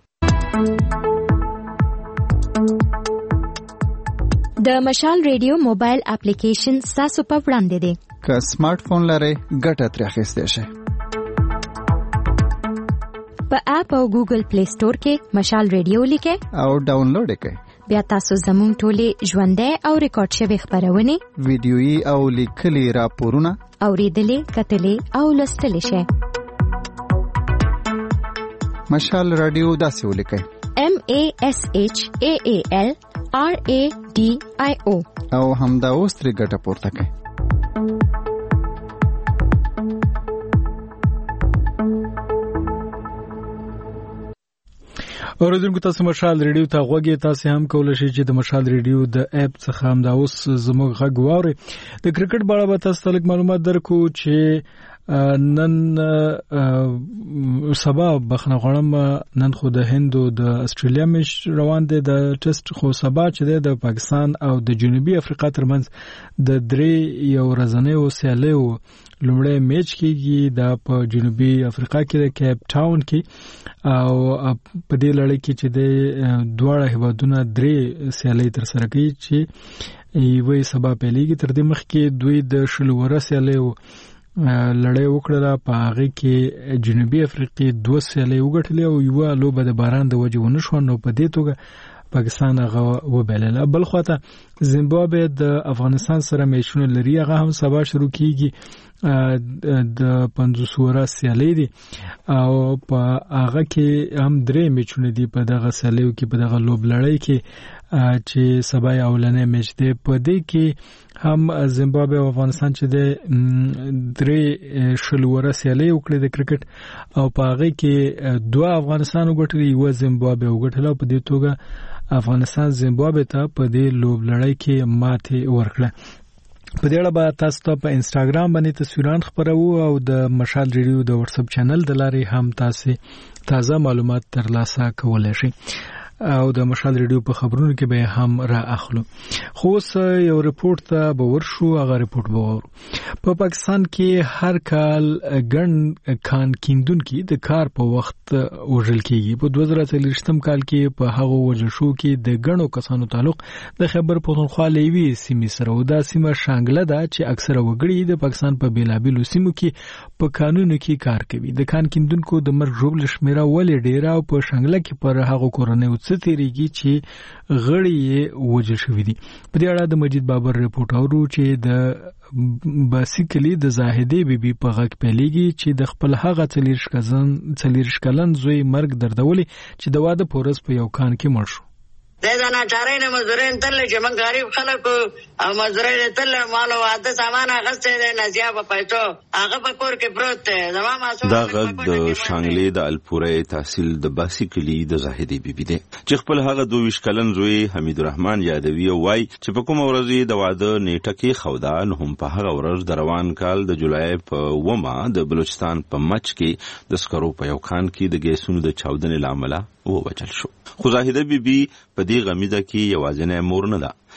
د مشال ریډیو موبایل اپلیکیشن تاسو په وړاندې دی. که سمارټ فون لرئ ګټه ترې اخیستی شئ. په اپ او ګوګل پلی سٹور کې مشال ریډیو لیکئ او ډاونلوډ کړئ. بیا تاسو زموږ ټولې ژوندۍ او ریکارډ شوي خپرونې، ویډیويي او لیکلي راپورونه اورېدلې، کتلې او لوستلی شئ. مشال رادیو داسې ولیکئ: M A S H A A L R A D I O او همدا اوس ترې ګټه پورته کړئ. اوریدونکو تاسو مشال ریډیو ته غوږی، تاسو هم کولای شئ چې د مشال ریډیو د اپ څخه هم دا اوس زموږ غږ واورئ. د کرکټ په اړه به تاسو ته لږ معلومات درکو چې نن سبا بخنه غړم نن خو د هندو د استرالیا مش روان دي د ټیسټ، خو سبا چې د پاکستان او د جنوبي افریقا ترمنځ د درې یو ورځنۍ وسیالیو لومړی میچ کیږي د په جنوبي افریقا کې د کیپ ټاون کې او په دې لړۍ کې چې د دواړه هیوادونو درې سیالۍ تر سره کوي چې یوې سبا پیلېږي. تر دې مخکې دوی د شلو ورسیالیو لړۍ وکړه، په هغه کې جنوبي افریقې دوه سیالۍ وګټلې او یو لوبه د باران د وجې ونه شو، نو په دې توګه پاکستان هغه وبلله. بل خواته زیمبابوې د افغانستان سره میچونه لري، هغه هم سبا شروع کیږي. د پنځوس ورځې سیالۍ دي او په هغه کې هم درې میچونه دي په دغه سیالیو کې، په دغه لوبلړۍ کې چې سبا یې اولنی میچ دی. په دې کې هم زیمبابوې او افغانستان چې د درې شلو ورځې سیالۍ وکړې د کرکټ او په هغه کې دوه افغانستان وګټلې، یوه زیمبابوې وګټله او په دې توګه افغانستان زیمبابوې ته په دې لوبلړۍ کې ماتې ورکړه. په دې اړه به تاسو ته په انسټاګرام باندې تصویران خپروو او د مشال ریډیو د واتس اپ چینل د لارې هم تاسو تازه معلومات ترلاسه کولای شئ او د مشال ریډیو په خبرونو کې به هم را اخلو. خو اوس یو ریپورت ته به ورشو، هغه ریپورت به وورو. په پاکستان کې هر کال ګڼ کان کیندونکي د کار په وخت وژل کیږي. په دوه زره څلوېښتم کال کې په هغو وژل شو کې د ګڼو کسانو تعلق د خیبر پښتونخوا له یوې سیمې سره و. دا سیمه شانګله ده چې اکثره وګړي د پاکستان په بیلابیلو سیمو کې په کانونو کې کار کوي. د کان کیندونکو د مرګ ژوبل شمیره ولې ډیره او په شانګله کې پر هغو کورنۍ څه تیریږي چې غړي یې وژل شوي دي. په دې اړه د مجید بابر ریپورت اورو چې د باسیکلی د زاهدې بیبي په غږ پیلېږي چې د خپل هغه څلېرویشت کلن زوی مرګ دردولي چې د واده په ورځ په یو کان کې مړ شو. د دا ناچارۍ نه مزدورۍ تل چې موږ غریب خلک او مزدورۍ تل مال او واده سامان اخیستی دی، نازیا په پیسو هغه په کور کې پروت دی. زما معصوم دا غږ د شانګلې د الپورې تحصیل د باسیکلی د زاهدې بیبي دی چې خپل هغه دوه ویشت کلن زوی حمید الرحمن یادوي او وایي چې په کومه ورځ د واده نیټه کې خودا نو هم په هغه ورځ د روان کال د جولای په ومه د بلوچستان په مچ کې د سکرو په یو کان کې د ګیسونو د چاودنې له امله ووژل شو. خو زاهده بیبي په دې غمیزه کې یوازینی مور نه ده.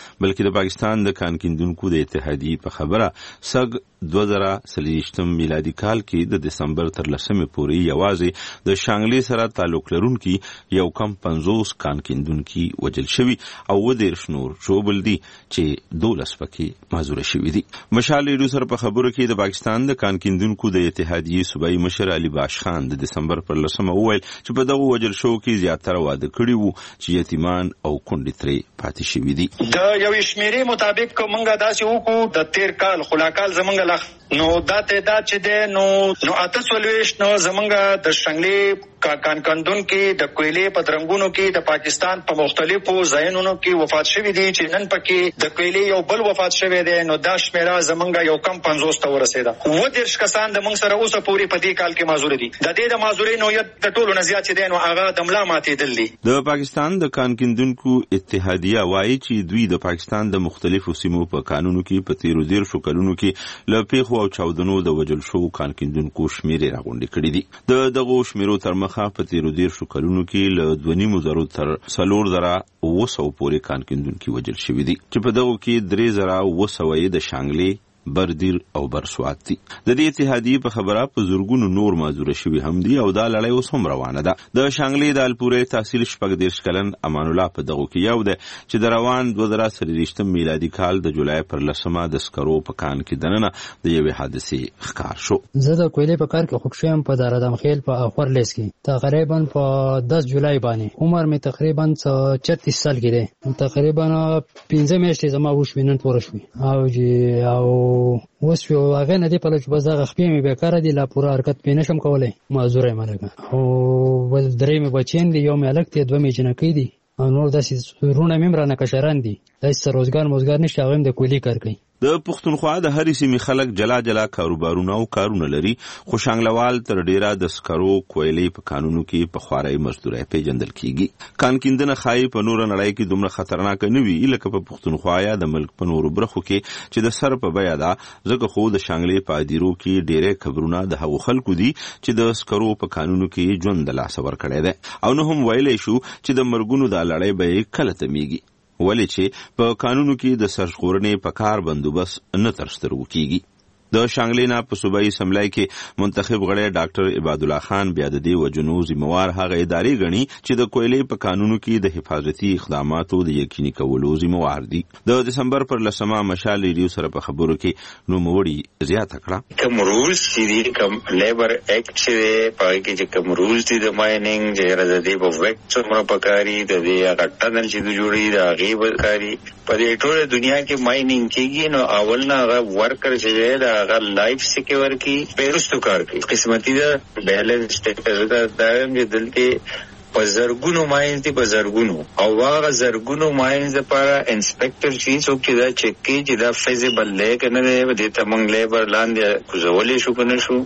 بلکې د پاکستان د کان کیندونکو د اتحادیې په خبره سګ دوه زره څلوېښتم میلادي کال کې د دسمبر تر لسمې پورې یوازې د شانګلې سره تعلق لرونکي یو کم پنځوس کان کیندونکي وژل شوي او اووه دېرش نور ژوبل دي چې دولس پکې معذوره شوي دي. مشال ریډیو سره په خبرو کې د پاکستان د کان کیندونکو د اتحادیې صوبایي مشر علي باش خان د دسمبر پر لسمه وویل چې په دغه وژل شوو کې زیاتره واده کړي وو چې یتیمان او کونډې ترې پاتې شوي دي. د یو شمیرې مطابق موږ داسې وکړو د تیر کال خلاکال زمونږ نو دا تعداد چې دی نو نو اته څلوېښت نو زمونږ د شنګلې کان کندونکي د کویلې په درنګونو کې د پاکستان په مختلفو ځایونو کې وفات شوي دي چې نن پکې د کویلې یو بل وفات شوی دی. نو دا شمیره زمونږ یو کم پنځوس ته ورسېده. اووه دېرش کسان د موږ سره اوسه پورې په دې کال کې معذوره دي. د دې د معذورۍ نوعیت د ټولو نه زیات چې دی نو هغه د ملا ماتېدل دي. د پاکستان د کان کیندونکو اتحادیه وایي چې دوی د پاکستان د مختلفو سیمو په قانونو کې په تیرو دېرشو کلونو کې له پیښو او چاودنو د وژل شوو کان کیندونکو شمیرې راغونډې کړي دي. د دغو شمیرو تر مخه په تیرو دېرشو کلونو کې له دوه نیمو زرو تر څلور زره اووه سوو پورې کان کیندونکي وژل شوي دي چې په دغو کې درې زره اووه سوه یې د شانګلې بردیر او برسوات دي. د دې اتحادیې په خبره په زورګونو نور معذوره شوي هم دي او دا لړۍ اوس هم روانه ده. د شانګلې د الپورې تحصیل شپږ دېرش کلن امان الله په دغو کې یو دی چې د روان دوه زره څلوېښتم میلادي کال د جولای پر لسمه د سکرو په کان کې دننه د یوې حادثې ښکار شو. زه د کویلې په کار کې خوښ شوم په دارادم خیل په خورلیس کې تقریبا په دس جولای باندې. عمر مې تقریبا چتیس سال کې دی. تقریبا پنځه میاشتې زما وشوې نن پوره شوې او او اوس یو هغه نه دی په لږ بس دغه خپې مې بیکاره دي لا پوره حرکت پې نشم کولی معذوره یم هلکه او بل درې مې بچیان دي یو مې هلک دی دوه مې جنکۍ دي او نور داسې وروڼه مې هم رانه کشران دي داسې څه روزګار موزګار نشته هغه هم د کویلې کار کوي. د پښتونخوا د هرې سیمې خلک جلا جلا کاروبارونه او کارونه لري خو شانګلوال تر ډیره د سکرو کویلې په کانونو کې په خوارۍ مزدورۍ پیژندل کیږي. کان کیندنه ښایي په نوره نړۍ کې دومره خطرناکه نه وي لکه په پښتونخوا یا د ملک په نورو برخو کې چې د سر په بیه ده ځکه خو د شانګلې په ادیرو کې ډیری خبرونه د هغو خلکو دي چې د سکرو په کانونو کې ژوند د لاسه ورکړی دی او نه هم ویلی شو چې د مرګونو دا لړۍ به یې کله تمیږي ولې چې په قانونو کې د سرغړونې په کار بندوبست نه تر سترګو کیږي. د شانګلې نه په صوبایي اسمبلی کې منتخب غړی ډاکټر عباد الله خان بیا د دې وجنو ذمہوار هغه ادارې ګڼي چې د کویلې په قانونو کې د حفاظتي اقداماتو د یقیني کولو ذمہوار دي. د دسمبر پر لسمه مشال ریډیو سره په خبرو کې نوموړي زیاته کړه کوم رولز چې کوم لیبر اکټ چې پای کې چې کوم رولز دي د مایننګ چې راځي په وکټ څومره پکاري د دې هغه ټنل چې د جوړي د هغه پکاري په دې ټوله دنیا کې مایننګ کېږي نو اول نه هغه ورکر چې دا هغه لایف سکیور کی پیرستو کار کوي قسمتي دا بیلنس ټیکټر دا د دلته په زرګونو ماینز دي په زرګونو او هغه زرګونو ماینز لپاره انسپکټر شي چې دا چک کوي چې دا فیزیبل لیک نه دی د تمنګ لیبر لاندې کوزولې شو کنه شو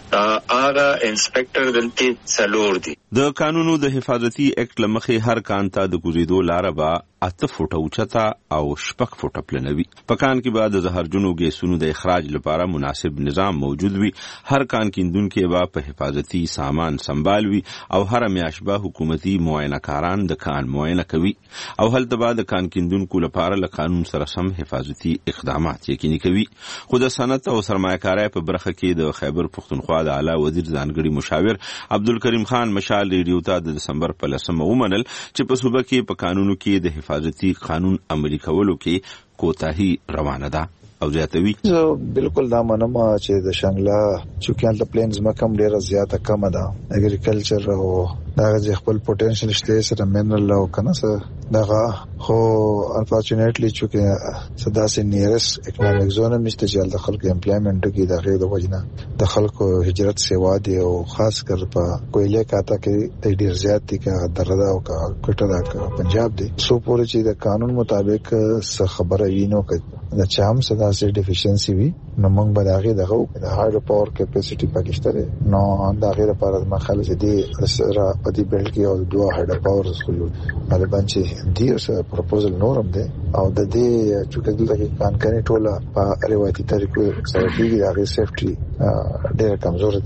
هغه انسپکټر دلته څلور دي. د قانونو د حفاظتي اکټ لمخې هر کان ته د کوزیدو لاره به اته فوټه اوچته او شپږ فوټه پلنوي. په کان کې به د زهرجنو ګیسونو د اخراج لپاره مناسب نظام موجود وي. هر کان کیندونکي به په حفاظتي سامان سنبال وي او هر میاشت به حکومتي معاینه کاران د کان معاینه کوي او هلته به د کان کیندونکو لپاره له قانون سره سم حفاظتي اقدامات یقیني کوي. خو د صنعت او سرمایه‌کارۍ په برخه کې د خیبر پښتونخوا د اعلی وزیر ځانګړي مشاور عبدالکریم خان مشال ریډیو ته د دسمبر په لسمه ومنل چې په صوبه کې په قانونو کې د حفاظتي قانون عملي کولو کې کوتاهي روانه ده او زیاتوي. زه بالکل دا منم چې د شانګله چوکیان د پلینز مکم ډیره زیاته کم ده اګریکلچر او دغه ځ خپل پوتنشل شته سره منرل او کنه سره دغه خو انفورچونټلی چې صدا سي نیرس اکونومیک زون مشته چې د خلکو امپلایمنت کې د غیر د وجنه د خلکو هجرت سیوا دی او خاص کر په کویلې کاته کې ډیر زیات دي که دردا او کټه دا پنجاب دی سو پورې چې د قانون مطابق څه خبره وینو کې د چام صدا سي ډیفیشنسي وي نو موږ به دغه دغه د هایډرو پاور کیپاسټي پاکستان نو دا غیر لپاره د مخالفه دي سره په دې بل کې او دوه هایډرو پاور سکول غالبا چې دی سره پروپوزل نورم دی او د دې چې دلته کان کوي ټوله په روایتي طریقو سره کېږي هغه سیفټي ډېر کمزور ده.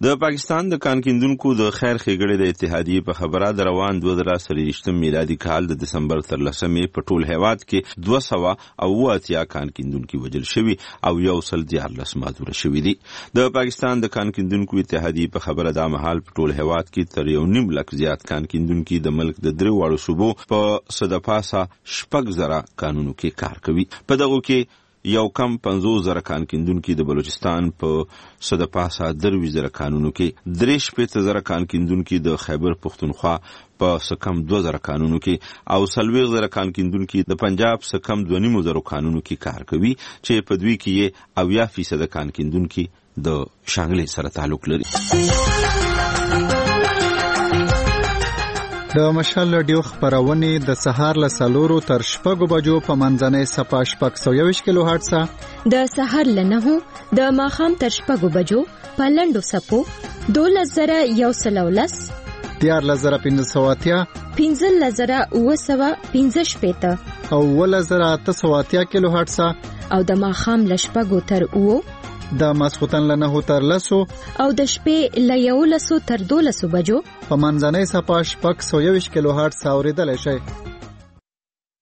د پاکستان د کان کیندونکو د خیر ښېګړې د اتحادیې په خبره د روان دوه زره څلوېښتم میلادي کال د دسمبر تر لسمې په ټول هیواد کې دوه سوه او اووه اتیا کان کیندونکي وژل شوي او یو سل دیارلس معذوره شوي دي. د پاکستان د کان کیندونکو اتحادیې په خبره دا مهال په ټول هیواد کې تر یو نیم لک زیات کان کیندونکي د ملک د درې واړو صوبو په څه د پاسه شپږ زره کانونو کې کار کوي. په دغو کې یو کم پنځوس زره کان کیندونکي د بلوچستان په څه د پاسه درویشت زره کانونو کې، درې شپېته زره کان کیندونکي د خیبر پښتونخوا په څه کم دوه زره کانونو کې او څلوېښت زره کان کیندونکي د پنجاب څه کم دوه نیمو زرو کانونو کې کار کوي چې په دوی کې یې اویا فیصده کان کیندونکي د شانګلې سره تعلق لري. د مشال رادیو خبرونه د سهار له سلورو تر شپږو بجو په منځنۍ صفه شپږ سوه یوویشت کیلو هرټز، د سهار له نهو د ماښام تر شپږو بجو په لنډو سپو دولس زره یو سل او لس، دیارلس زره پنځه سوه اتیا، پنځلس زره اووه سوه پنځه شپېته او اوولس زره اته سوه اتیا کیلو هرټز، او د ماښام له شپږو تر اوو، د ماسخوتن له نهو تر لسو او د شپې له یولسو تر دولسو بجو په منځنۍ صفه شپږ سوه یوویشت کیلو هرټز اورېدلی شئ.